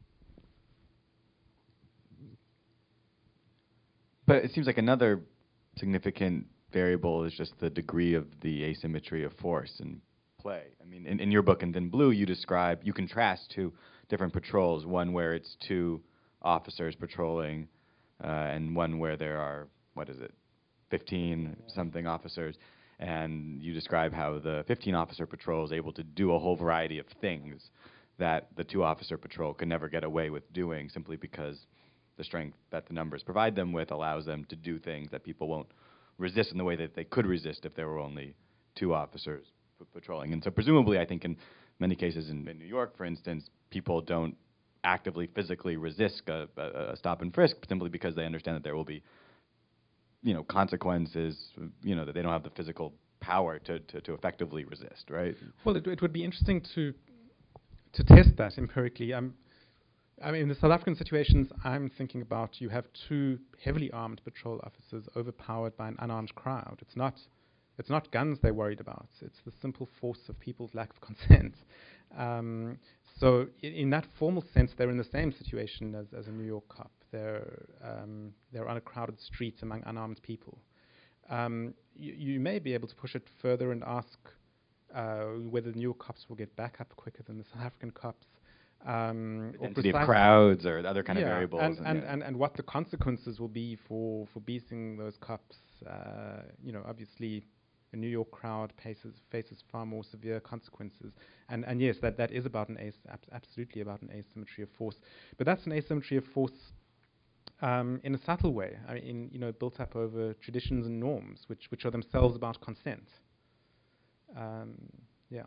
But it seems like another significant variable is just the degree of the asymmetry of force in play. I mean, in, in your book, In Thin Blue, you describe, you contrast two different patrols, one where it's two officers patrolling, uh, and one where there are, what is it, fifteen yeah. something officers, and you describe how the fifteen officer patrol is able to do a whole variety of things that the two officer patrol can never get away with doing, simply because the strength that the numbers provide them with allows them to do things that people won't resist in the way that they could resist if there were only two officers p- patrolling. And so presumably, I think in many cases in, in New York, for instance, people don't actively physically resist a, a, a stop and frisk simply because they understand that there will be, you know, consequences, you know, that they don't have the physical power to, to, to effectively resist, right? Well, it, it would be interesting to to test that empirically. Um, I mean, in the South African situations I'm thinking about, you have two heavily armed patrol officers overpowered by an unarmed crowd. It's not, it's not guns they're worried about. It's the simple force of people's lack of consent. Um, so I- in that formal sense, they're in the same situation as, as a New York cop. They're, um, they're on a crowded street among unarmed people. Um, you, you may be able to push it further and ask uh, whether the New York cops will get back up quicker than the South African cops. Um, or density of crowds or other kind yeah, of variables. And, and, and, yeah. and, and what the consequences will be for, for beating those cops. Uh, you know, obviously, the New York crowd faces, faces far more severe consequences. And, and yes, that, that is about an as- ab- absolutely about an asymmetry of force. But that's an asymmetry of force um, in a subtle way. I mean, in, you know, built up over traditions and norms, which, which are themselves about consent. Um, yeah.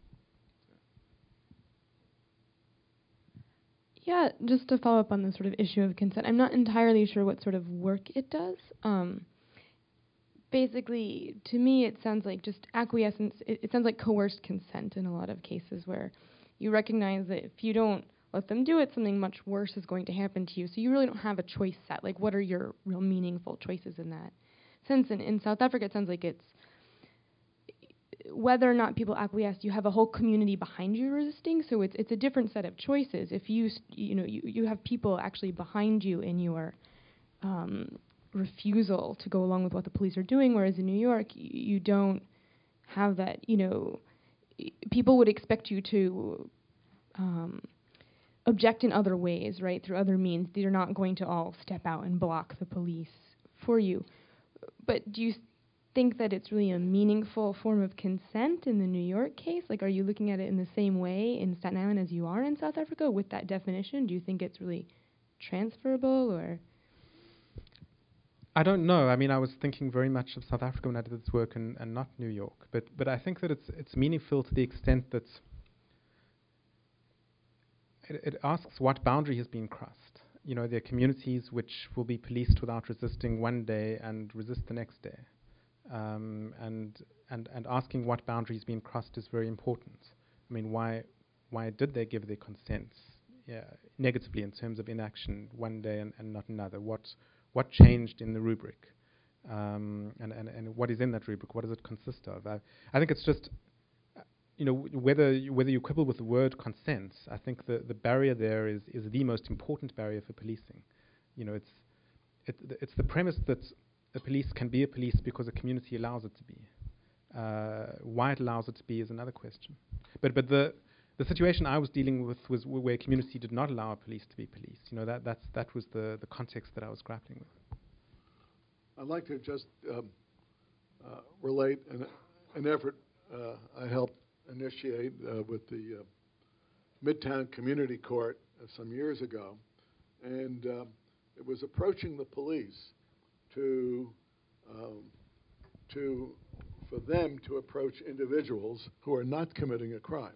Yeah, just to follow up on the sort of issue of consent, I'm not entirely sure what sort of work it does. Um, basically, to me, it sounds like just acquiescence. It, it sounds like coerced consent in a lot of cases where you recognize that if you don't let them do it, something much worse is going to happen to you. So you really don't have a choice set. Like, what are your real meaningful choices in that sense? And in South Africa, it sounds like it's whether or not people acquiesce, you have a whole community behind you resisting, so it's it's a different set of choices. If you st- you know you, you have people actually behind you in your um, refusal to go along with what the police are doing, whereas in New York y- you don't have that. You know, y- people would expect you to um, object in other ways, right, through other means. They're not going to all step out and block the police for you. But do you think that it's really a meaningful form of consent in the New York case? Like, are you looking at it in the same way in Staten Island as you are in South Africa with that definition? Do you think it's really transferable, or? I don't know. I mean, I was thinking very much of South Africa when I did this work, and, and not New York. But but I think that it's it's meaningful to the extent that it, it asks what boundary has been crossed. You know, there are communities which will be policed without resisting one day and resist the next day. Um, and, and, and asking what boundary has been crossed is very important. I mean, why, why did they give their consent yeah, negatively in terms of inaction one day and, and not another? What, what changed in the rubric? Um, and, and, and what is in that rubric? What does it consist of? I, I think it's just, uh, you know, w- whether, you, whether you quibble with the word consent, I think the, the barrier there is, is the most important barrier for policing. You know, it's, it, th- it's the premise that a police can be a police because a community allows it to be. Uh, why it allows it to be is another question. But but the the situation I was dealing with was w- where community did not allow a police to be police. You know, that that's that was the, the context that I was grappling with. I'd like to just um, uh, relate an, an effort uh, I helped initiate uh, with the uh, Midtown Community Court uh, some years ago, and um, it was approaching the police to um, to for them to approach individuals who are not committing a crime,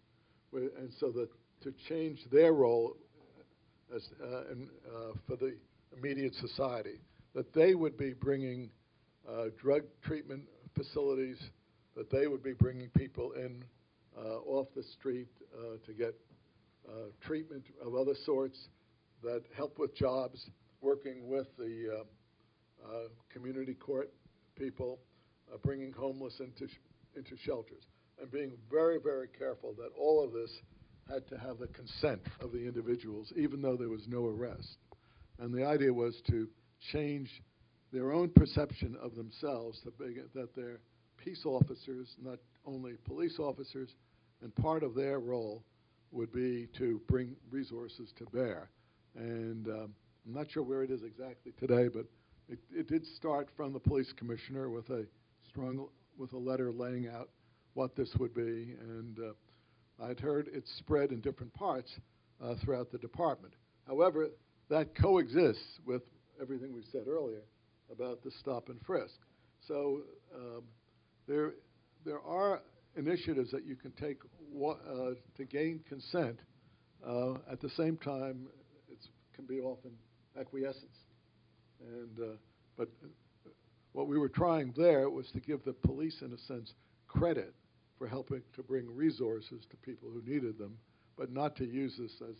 and so that to change their role as uh, in, uh, for the immediate society, that they would be bringing uh, drug treatment facilities, that they would be bringing people in uh, off the street uh, to get uh, treatment of other sorts, that help with jobs, working with the uh, uh, community court people, uh, bringing homeless into sh- into shelters, and being very, very careful that all of this had to have the consent of the individuals, even though there was no arrest. And the idea was to change their own perception of themselves, to be, that they're peace officers, not only police officers, and part of their role would be to bring resources to bear. And um, I'm not sure where it is exactly today, but it, it did start from the police commissioner with a strong, with a letter laying out what this would be, and uh, I'd heard it spread in different parts uh, throughout the department. However, that coexists with everything we said earlier about the stop and frisk. So um, there, there are initiatives that you can take wa- uh, to gain consent. Uh, at the same time, it can be often acquiescence. And uh, but what we were trying there was to give the police, in a sense, credit for helping to bring resources to people who needed them, but not to use this as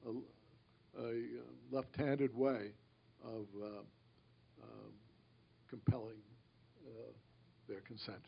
a, a left-handed way of uh, um, compelling uh, their consent.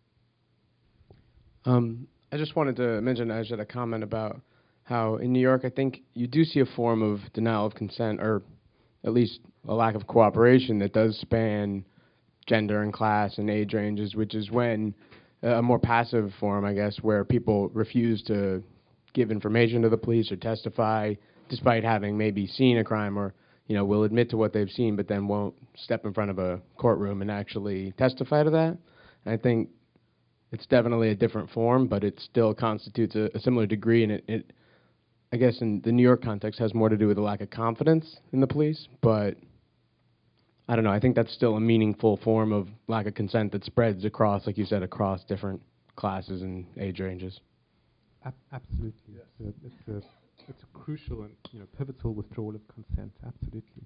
Um, I just wanted to mention, I just had a comment about how in New York, I think you do see a form of denial of consent, or at least a lack of cooperation that does span gender and class and age ranges, which is when a more passive form, I guess, where people refuse to give information to the police or testify despite having maybe seen a crime, or, you know, will admit to what they've seen but then won't step in front of a courtroom and actually testify to that. And I think it's definitely a different form, but it still constitutes a, a similar degree, and it, it, I guess in the New York context, has more to do with a lack of confidence in the police, but I don't know, I think that's still a meaningful form of lack of consent that spreads across, like you said, across different classes and age ranges. Ab- absolutely. Yes. It's, a, it's, a, it's a crucial and, you know, pivotal withdrawal of consent, absolutely.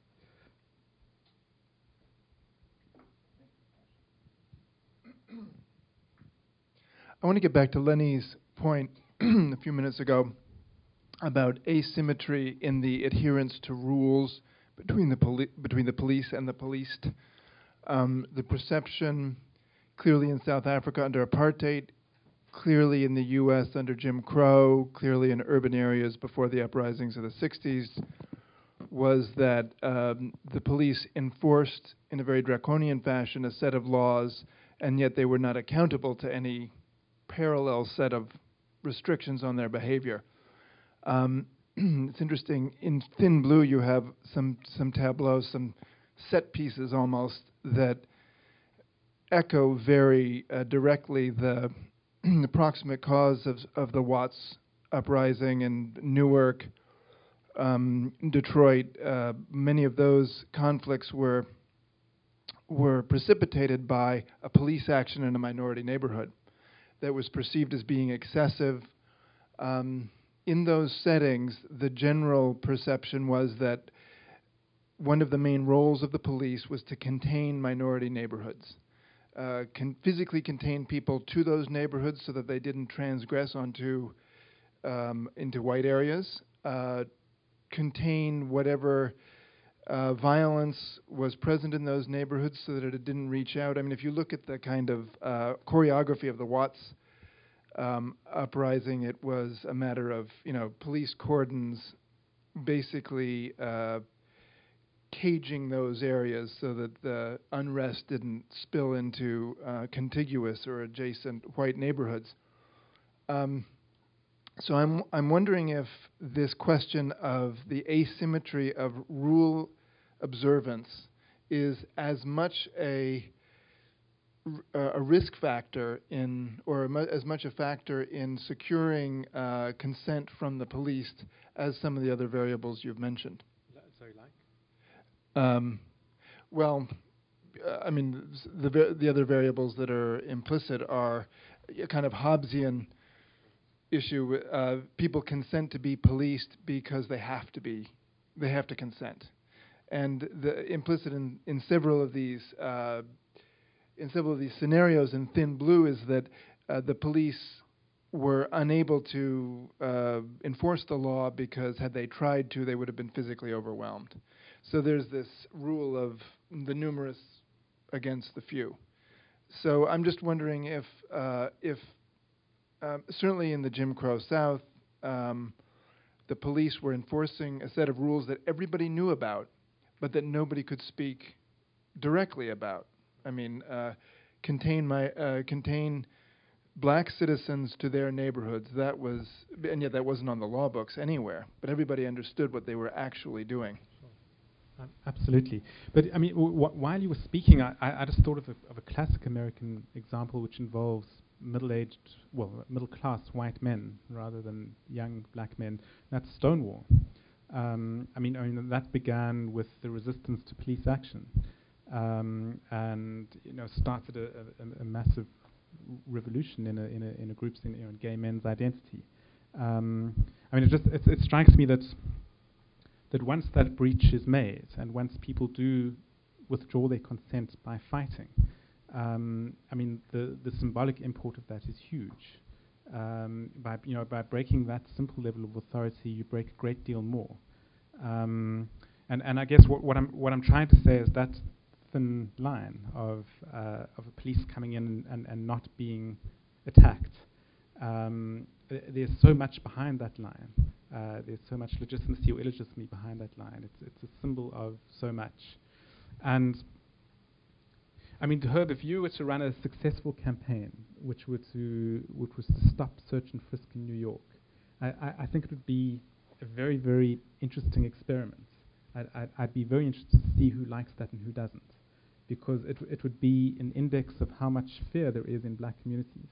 I want to get back to Lenny's point a few minutes ago about asymmetry in the adherence to rules between the poli- between the police and the policed. Um, the perception, clearly in South Africa under apartheid, clearly in the U S under Jim Crow, clearly in urban areas before the uprisings of the sixties, was that um, the police enforced in a very draconian fashion a set of laws, and yet they were not accountable to any parallel set of restrictions on their behavior. Um, it's interesting, in Thin Blue you have some, some tableaus, some set pieces almost, that echo very uh, directly the, the proximate cause of, of the Watts uprising in Newark, um, Detroit. Uh, many of those conflicts were, were precipitated by a police action in a minority neighborhood that was perceived as being excessive. Um, in those settings, the general perception was that one of the main roles of the police was to contain minority neighborhoods, uh, can physically contain people to those neighborhoods so that they didn't transgress onto um, into white areas, uh, contain whatever uh, violence was present in those neighborhoods so that it didn't reach out. I mean, if you look at the kind of uh, choreography of the Watts um, uprising, it was a matter of, you know, police cordons basically uh, caging those areas so that the unrest didn't spill into uh, contiguous or adjacent white neighborhoods. Um, so I'm I'm wondering if this question of the asymmetry of rule observance is as much a uh, a risk factor in, or a mu- as much a factor in securing uh, consent from the police as some of the other variables you've mentioned. Sorry, like? Um, well, uh, I mean, s- the va- the other variables that are implicit are a kind of Hobbesian issue. Uh, people consent to be policed because they have to be, they have to consent, and the implicit in, in several of these uh, in several of these scenarios in Thin Blue is that uh, the police were unable to uh, enforce the law because had they tried to, they would have been physically overwhelmed. So there's this rule of the numerous against the few. So I'm just wondering if, uh, if um, certainly in the Jim Crow South, um, the police were enforcing a set of rules that everybody knew about, but that nobody could speak directly about. I mean, uh, contain my uh, contain black citizens to their neighborhoods. That was, and yet that wasn't on the law books anywhere. But everybody understood what they were actually doing. Um, absolutely. But I mean, w- w- while you were speaking, I, I, I just thought of a, of a classic American example which involves middle-aged, well, middle-class white men rather than young black men. That's Stonewall. Um, I mean, I mean, that began with the resistance to police action, um, and you know, started a, a, a massive revolution in a in a in a group's in, you know, gay men's identity. Um, I mean, it just it, it strikes me that that once that breach is made, and once people do withdraw their consent by fighting, um, I mean, the the symbolic import of that is huge. Um, by you know by breaking that simple level of authority, you break a great deal more. Um, and and I guess what, what I'm what I'm trying to say is that thin line of uh, of the police coming in and, and not being attacked. Um, th- there's so much behind that line. Uh, there's so much legitimacy or illegitimacy behind that line. It's it's a symbol of so much. And I mean, Herb, if you were to run a successful campaign, which were to which was to stop search and frisk in New York, I, I, I think it would be a very very interesting experiment. I'd, I'd, I'd be very interested to see who likes that and who doesn't, because it w- it would be an index of how much fear there is in black communities.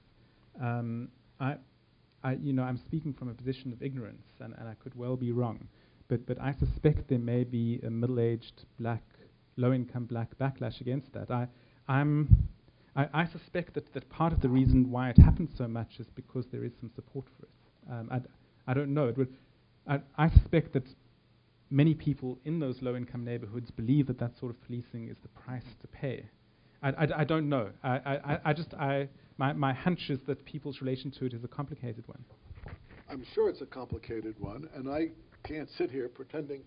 Um, I, I, you know, I'm speaking from a position of ignorance, and, and I could well be wrong, but but I suspect there may be a middle-aged black, low-income black backlash against that. I, I'm, I, I suspect that, that part of the reason why it happens so much is because there is some support for it. Um, I, d- I don't know. It would. I, I suspect that many people in those low-income neighborhoods believe that that sort of policing is the price to pay. I, I, I don't know. I, I, I just, I, my, my hunch is that people's relation to it is a complicated one. I'm sure it's a complicated one, and I can't sit here pretending,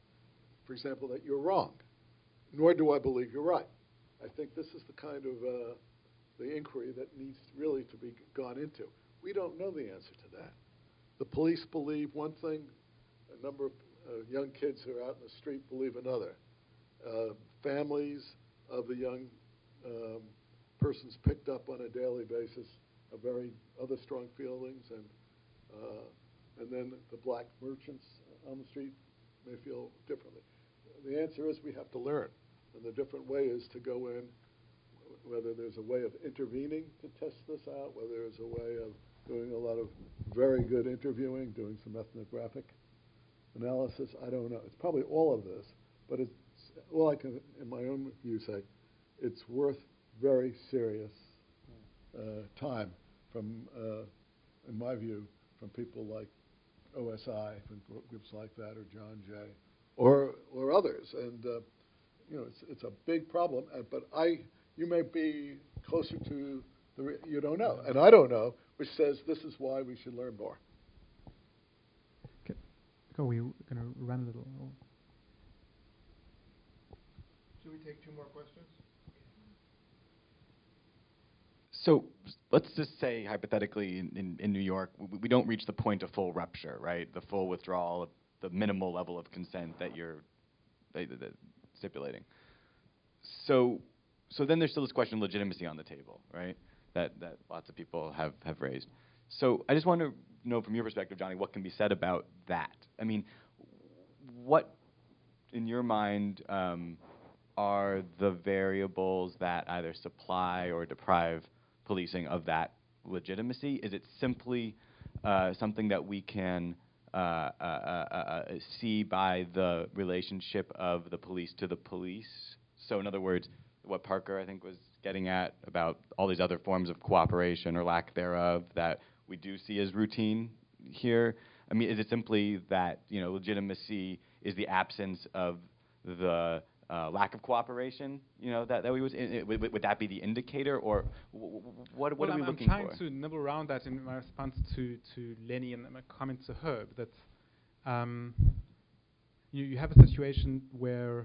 for example, that you're wrong, nor do I believe you're right. I think this is the kind of uh, the inquiry that needs really to be gone into. We don't know the answer to that. The police believe one thing, a number of uh, young kids who are out in the street believe another. Uh, families of the young um, persons picked up on a daily basis have very other strong feelings, and uh, and then the black merchants on the street may feel differently. The answer is we have to learn, and the different way is to go in, whether there's a way of intervening to test this out, whether there's a way of doing a lot of very good interviewing, doing some ethnographic analysis. I don't know. It's probably all of this, but it's all I can, in my own view, say it's worth very serious uh, time from, uh, in my view, from people like O S I, from gr- groups like that, or John Jay, or or others. And uh, you know, it's it's a big problem. Uh, but I, you may be closer to the re- you don't know, and I don't know, which says this is why we should learn more. Are we going to run a little? Should we take two more questions? So let's just say, hypothetically, in, in, in New York, we, we don't reach the point of full rupture, right? The full withdrawal, of the minimal level of consent that you're, that, that stipulating. So, so then there's still this question of legitimacy on the table, right? That that lots of people have, have raised. So I just want to know from your perspective, Johnny, what can be said about that? I mean, what, in your mind, um, are the variables that either supply or deprive policing of that legitimacy? Is it simply uh, something that we can uh, uh, uh, uh, see by the relationship of the police to the police? So in other words, what Parker, I think, was getting at about all these other forms of cooperation or lack thereof that we do see as routine here. I mean, is it simply that, you know, legitimacy is the absence of the uh, lack of cooperation, you know, that, that we was, in, it, would, would that be the indicator, or w- w- what, what well, are we I'm, looking I'm trying for? to nibble around that in my response to, to Lenny and my comment to Herb, that um, you, you have a situation where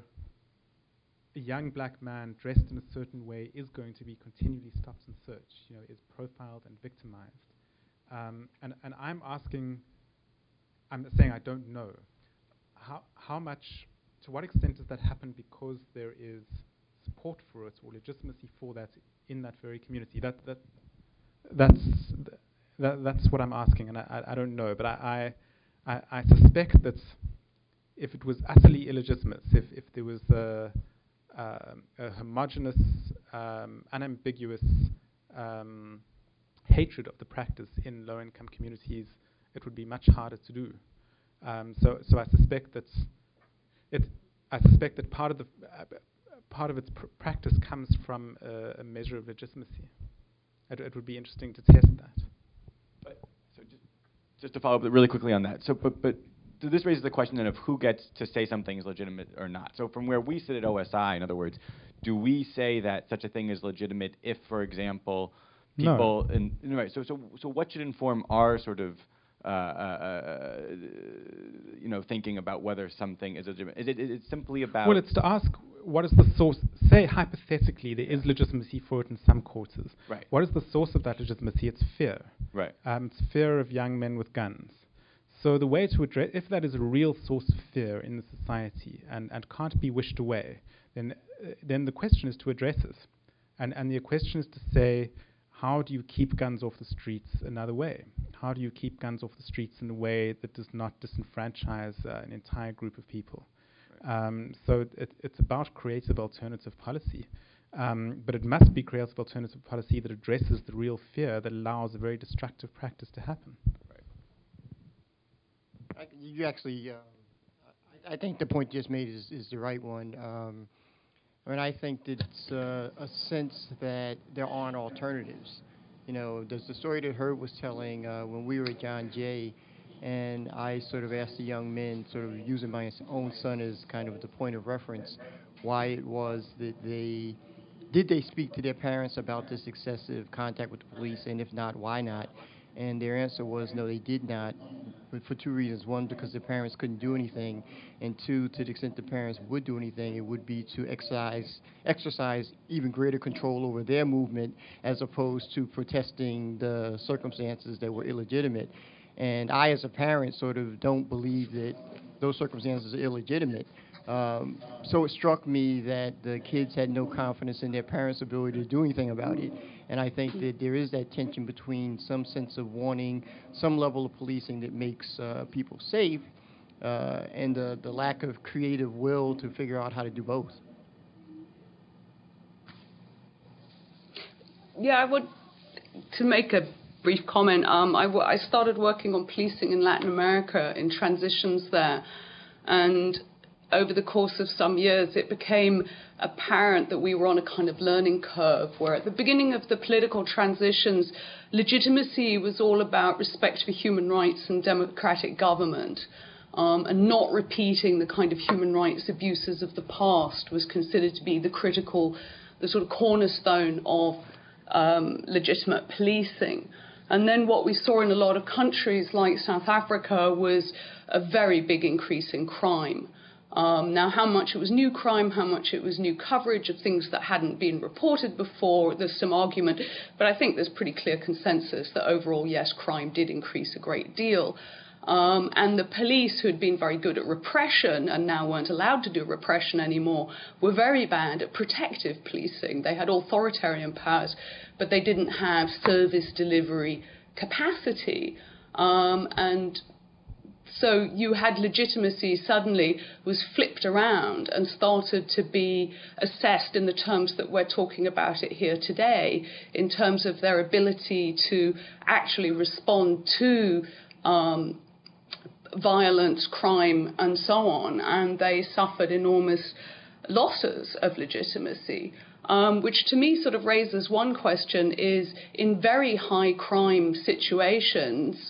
a young black man dressed in a certain way is going to be continually stopped and searched, you know, is profiled and victimized. Um, and, and I'm asking, I'm saying I don't know, how, how much, to what extent does that happen because there is support for it or legitimacy for that in that very community? That, that, that's, th- that, that's what I'm asking, and I, I, I don't know, but I, I, I, I suspect that if it was utterly illegitimate, if, if there was a, um, a homogenous, um, unambiguous um, hatred of the practice in low-income communities, it would be much harder to do. Um, so, so I suspect that it. I suspect that part of the uh, part of its pr- practice comes from uh, a measure of legitimacy. It, it would be interesting to test that. But so just just to follow up really quickly on that. So, but but so this raises the question then of who gets to say something is legitimate or not. So, from where we sit at O S I, in other words, do we say that such a thing is legitimate if, for example, people no. in, in right? So, so so what should inform our sort of Uh, uh, uh, you know, thinking about whether something is legitimate? Is it, is it simply about... Well, it's to ask what is the source. Say, hypothetically, there is legitimacy for it in some quarters. Right. What is the source of that legitimacy? It's fear. Right. Um, it's fear of young men with guns. So the way to address, if that is a real source of fear in the society and, and can't be wished away, then uh, then the question is to address it. And, and the question is to say, how do you keep guns off the streets another way? How do you keep guns off the streets in a way that does not disenfranchise uh, an entire group of people? Right. Um, so it, it's about creative alternative policy. Um, but it must be creative alternative policy that addresses the real fear that allows a very destructive practice to happen. Right. I, you actually, uh, I, I think the point you just made is, is the right one. Um, I mean, I think that it's uh, a sense that there aren't alternatives. You know, there's the story that Herb was telling uh, when we were at John Jay, and I sort of asked the young men, sort of using my own son as kind of the point of reference, why it was that they, did they speak to their parents about this excessive contact with the police, and if not, why not? And their answer was no, they did not, but for two reasons. One, because their parents couldn't do anything, and two, to the extent the parents would do anything, it would be to exercise, exercise even greater control over their movement as opposed to protesting the circumstances that were illegitimate. And I, as a parent, sort of don't believe that those circumstances are illegitimate. Um, so it struck me that the kids had no confidence in their parents' ability to do anything about it. And I think that there is that tension between some sense of wanting some level of policing that makes uh, people safe uh, and the, the lack of creative will to figure out how to do both. Yeah, I would, to make a brief comment, um, I, w- I started working on policing in Latin America in transitions there. And over the course of some years, it became apparent that we were on a kind of learning curve, where at the beginning of the political transitions, legitimacy was all about respect for human rights and democratic government, um, and not repeating the kind of human rights abuses of the past was considered to be the critical, the sort of cornerstone of um, legitimate policing. And then what we saw in a lot of countries like South Africa was a very big increase in crime. Um, now, how much it was new crime, how much it was new coverage of things that hadn't been reported before, there's some argument. But I think there's pretty clear consensus that overall, yes, crime did increase a great deal. Um, and the police, who had been very good at repression and now weren't allowed to do repression anymore, were very bad at protective policing. They had authoritarian powers, but they didn't have service delivery capacity. Um, and so you had legitimacy suddenly was flipped around and started to be assessed in the terms that we're talking about it here today, in terms of their ability to actually respond to um, violence, crime, and so on. And they suffered enormous losses of legitimacy. Um, which to me sort of raises one question is, in very high crime situations,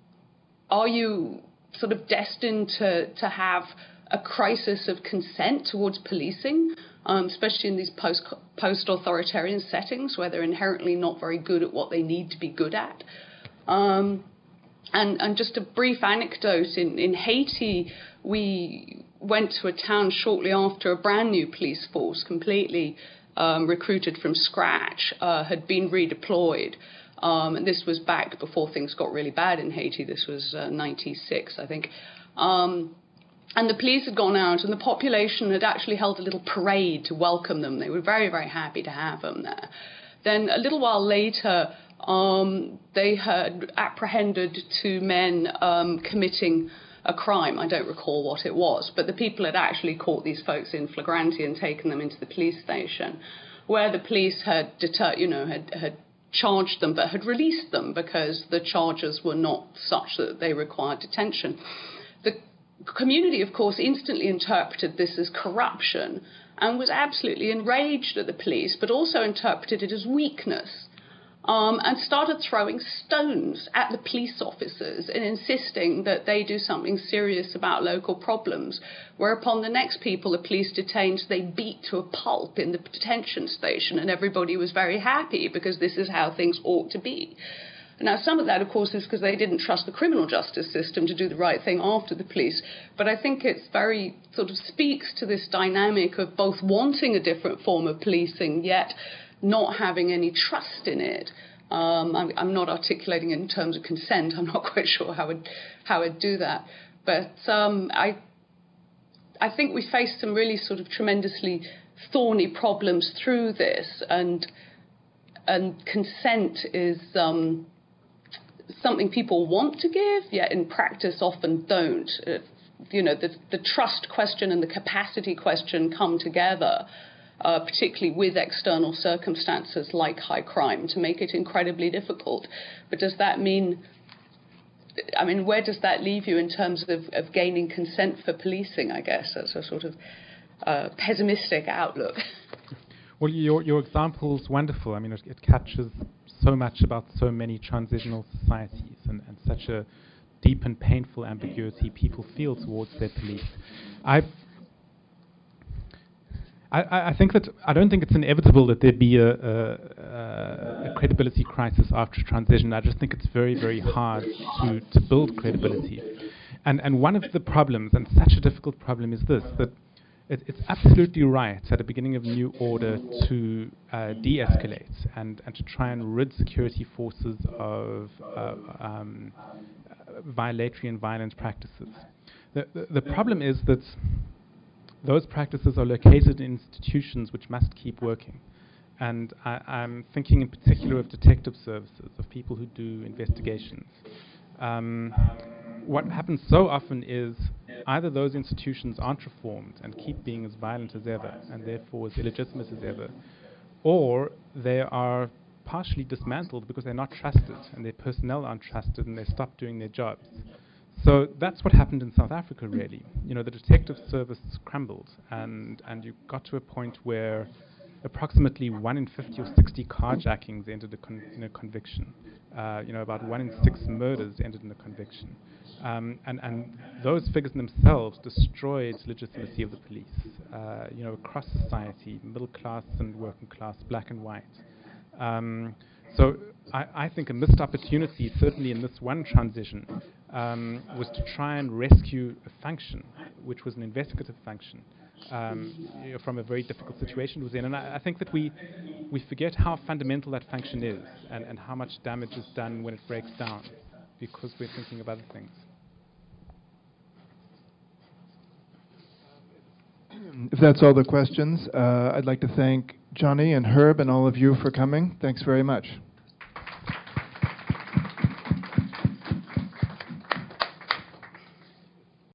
are you sort of destined to, to have a crisis of consent towards policing, um, especially in these post, post-authoritarian settings where they're inherently not very good at what they need to be good at? Um, and, and just a brief anecdote, in, in Haiti, we went to a town shortly after a brand new police force, completely Um, recruited from scratch, uh, had been redeployed. Um, and this was back before things got really bad in Haiti. This was uh, ninety-six, I think. Um, and the police had gone out, and the population had actually held a little parade to welcome them. They were very, very happy to have them there. Then a little while later, um, they had apprehended two men um, committing a crime. I don't recall what it was, but the people had actually caught these folks in flagranti and taken them into the police station, where the police had deter, you know, had, had charged them, but had released them because the charges were not such that they required detention. The community, of course, instantly interpreted this as corruption and was absolutely enraged at the police, but also interpreted it as weakness. Um, and started throwing stones at the police officers and insisting that they do something serious about local problems, whereupon the next people the police detained, they beat to a pulp in the detention station, and everybody was very happy because this is how things ought to be. Now, some of that, of course, is because they didn't trust the criminal justice system to do the right thing after the police. But I think it's very sort of speaks to this dynamic of both wanting a different form of policing, yet not having any trust in it. Um, I'm, I'm not articulating it in terms of consent. I'm not quite sure how I'd, how I'd do that. But um, I, I think we face some really sort of tremendously thorny problems through this, and and consent is um, something people want to give, yet in practice often don't. Uh, you know, the, the trust question and the capacity question come together, Uh, particularly with external circumstances like high crime, to make it incredibly difficult. But does that mean, I mean, where does that leave you in terms of, of gaining consent for policing, I guess? That's a sort of uh, pessimistic outlook. Well, your, your example is wonderful. I mean, it, it captures so much about so many transitional societies and, and such a deep and painful ambiguity people feel towards their police. I've I, I think that I don't think it's inevitable that there be a, a, a credibility crisis after transition. I just think it's very, very hard to, to build credibility. And and one of the problems, and such a difficult problem, is this, that it, it's absolutely right at the beginning of new order to uh, de-escalate and, and to try and rid security forces of uh, um, violatory and violent practices. The, the, the problem is that those practices are located in institutions which must keep working. And I, I'm thinking in particular of detective services, of people who do investigations. Um, what happens so often is either those institutions aren't reformed and keep being as violent as ever, and therefore as illegitimate as ever, or they are partially dismantled because they're not trusted, and their personnel aren't trusted, and they stop doing their jobs. So that's what happened in South Africa, really. You know, the detective service crumbled, and, and you got to a point where approximately one in fifty or sixty carjackings ended a con- in a conviction. Uh, you know, about one in six murders ended in a conviction. Um, and, and those figures themselves destroyed legitimacy of the police, uh, you know, across society, middle class and working class, black and white. Um, so I, I think a missed opportunity, certainly in this one transition, um, was to try and rescue a function, which was an investigative function, um, you know, from a very difficult situation it was in. And I, I think that we we forget how fundamental that function is, and, and how much damage is done when it breaks down, because we're thinking of other things. if that's all the questions, uh, I'd like to thank Johnny and Herb and all of you for coming. Thanks very much.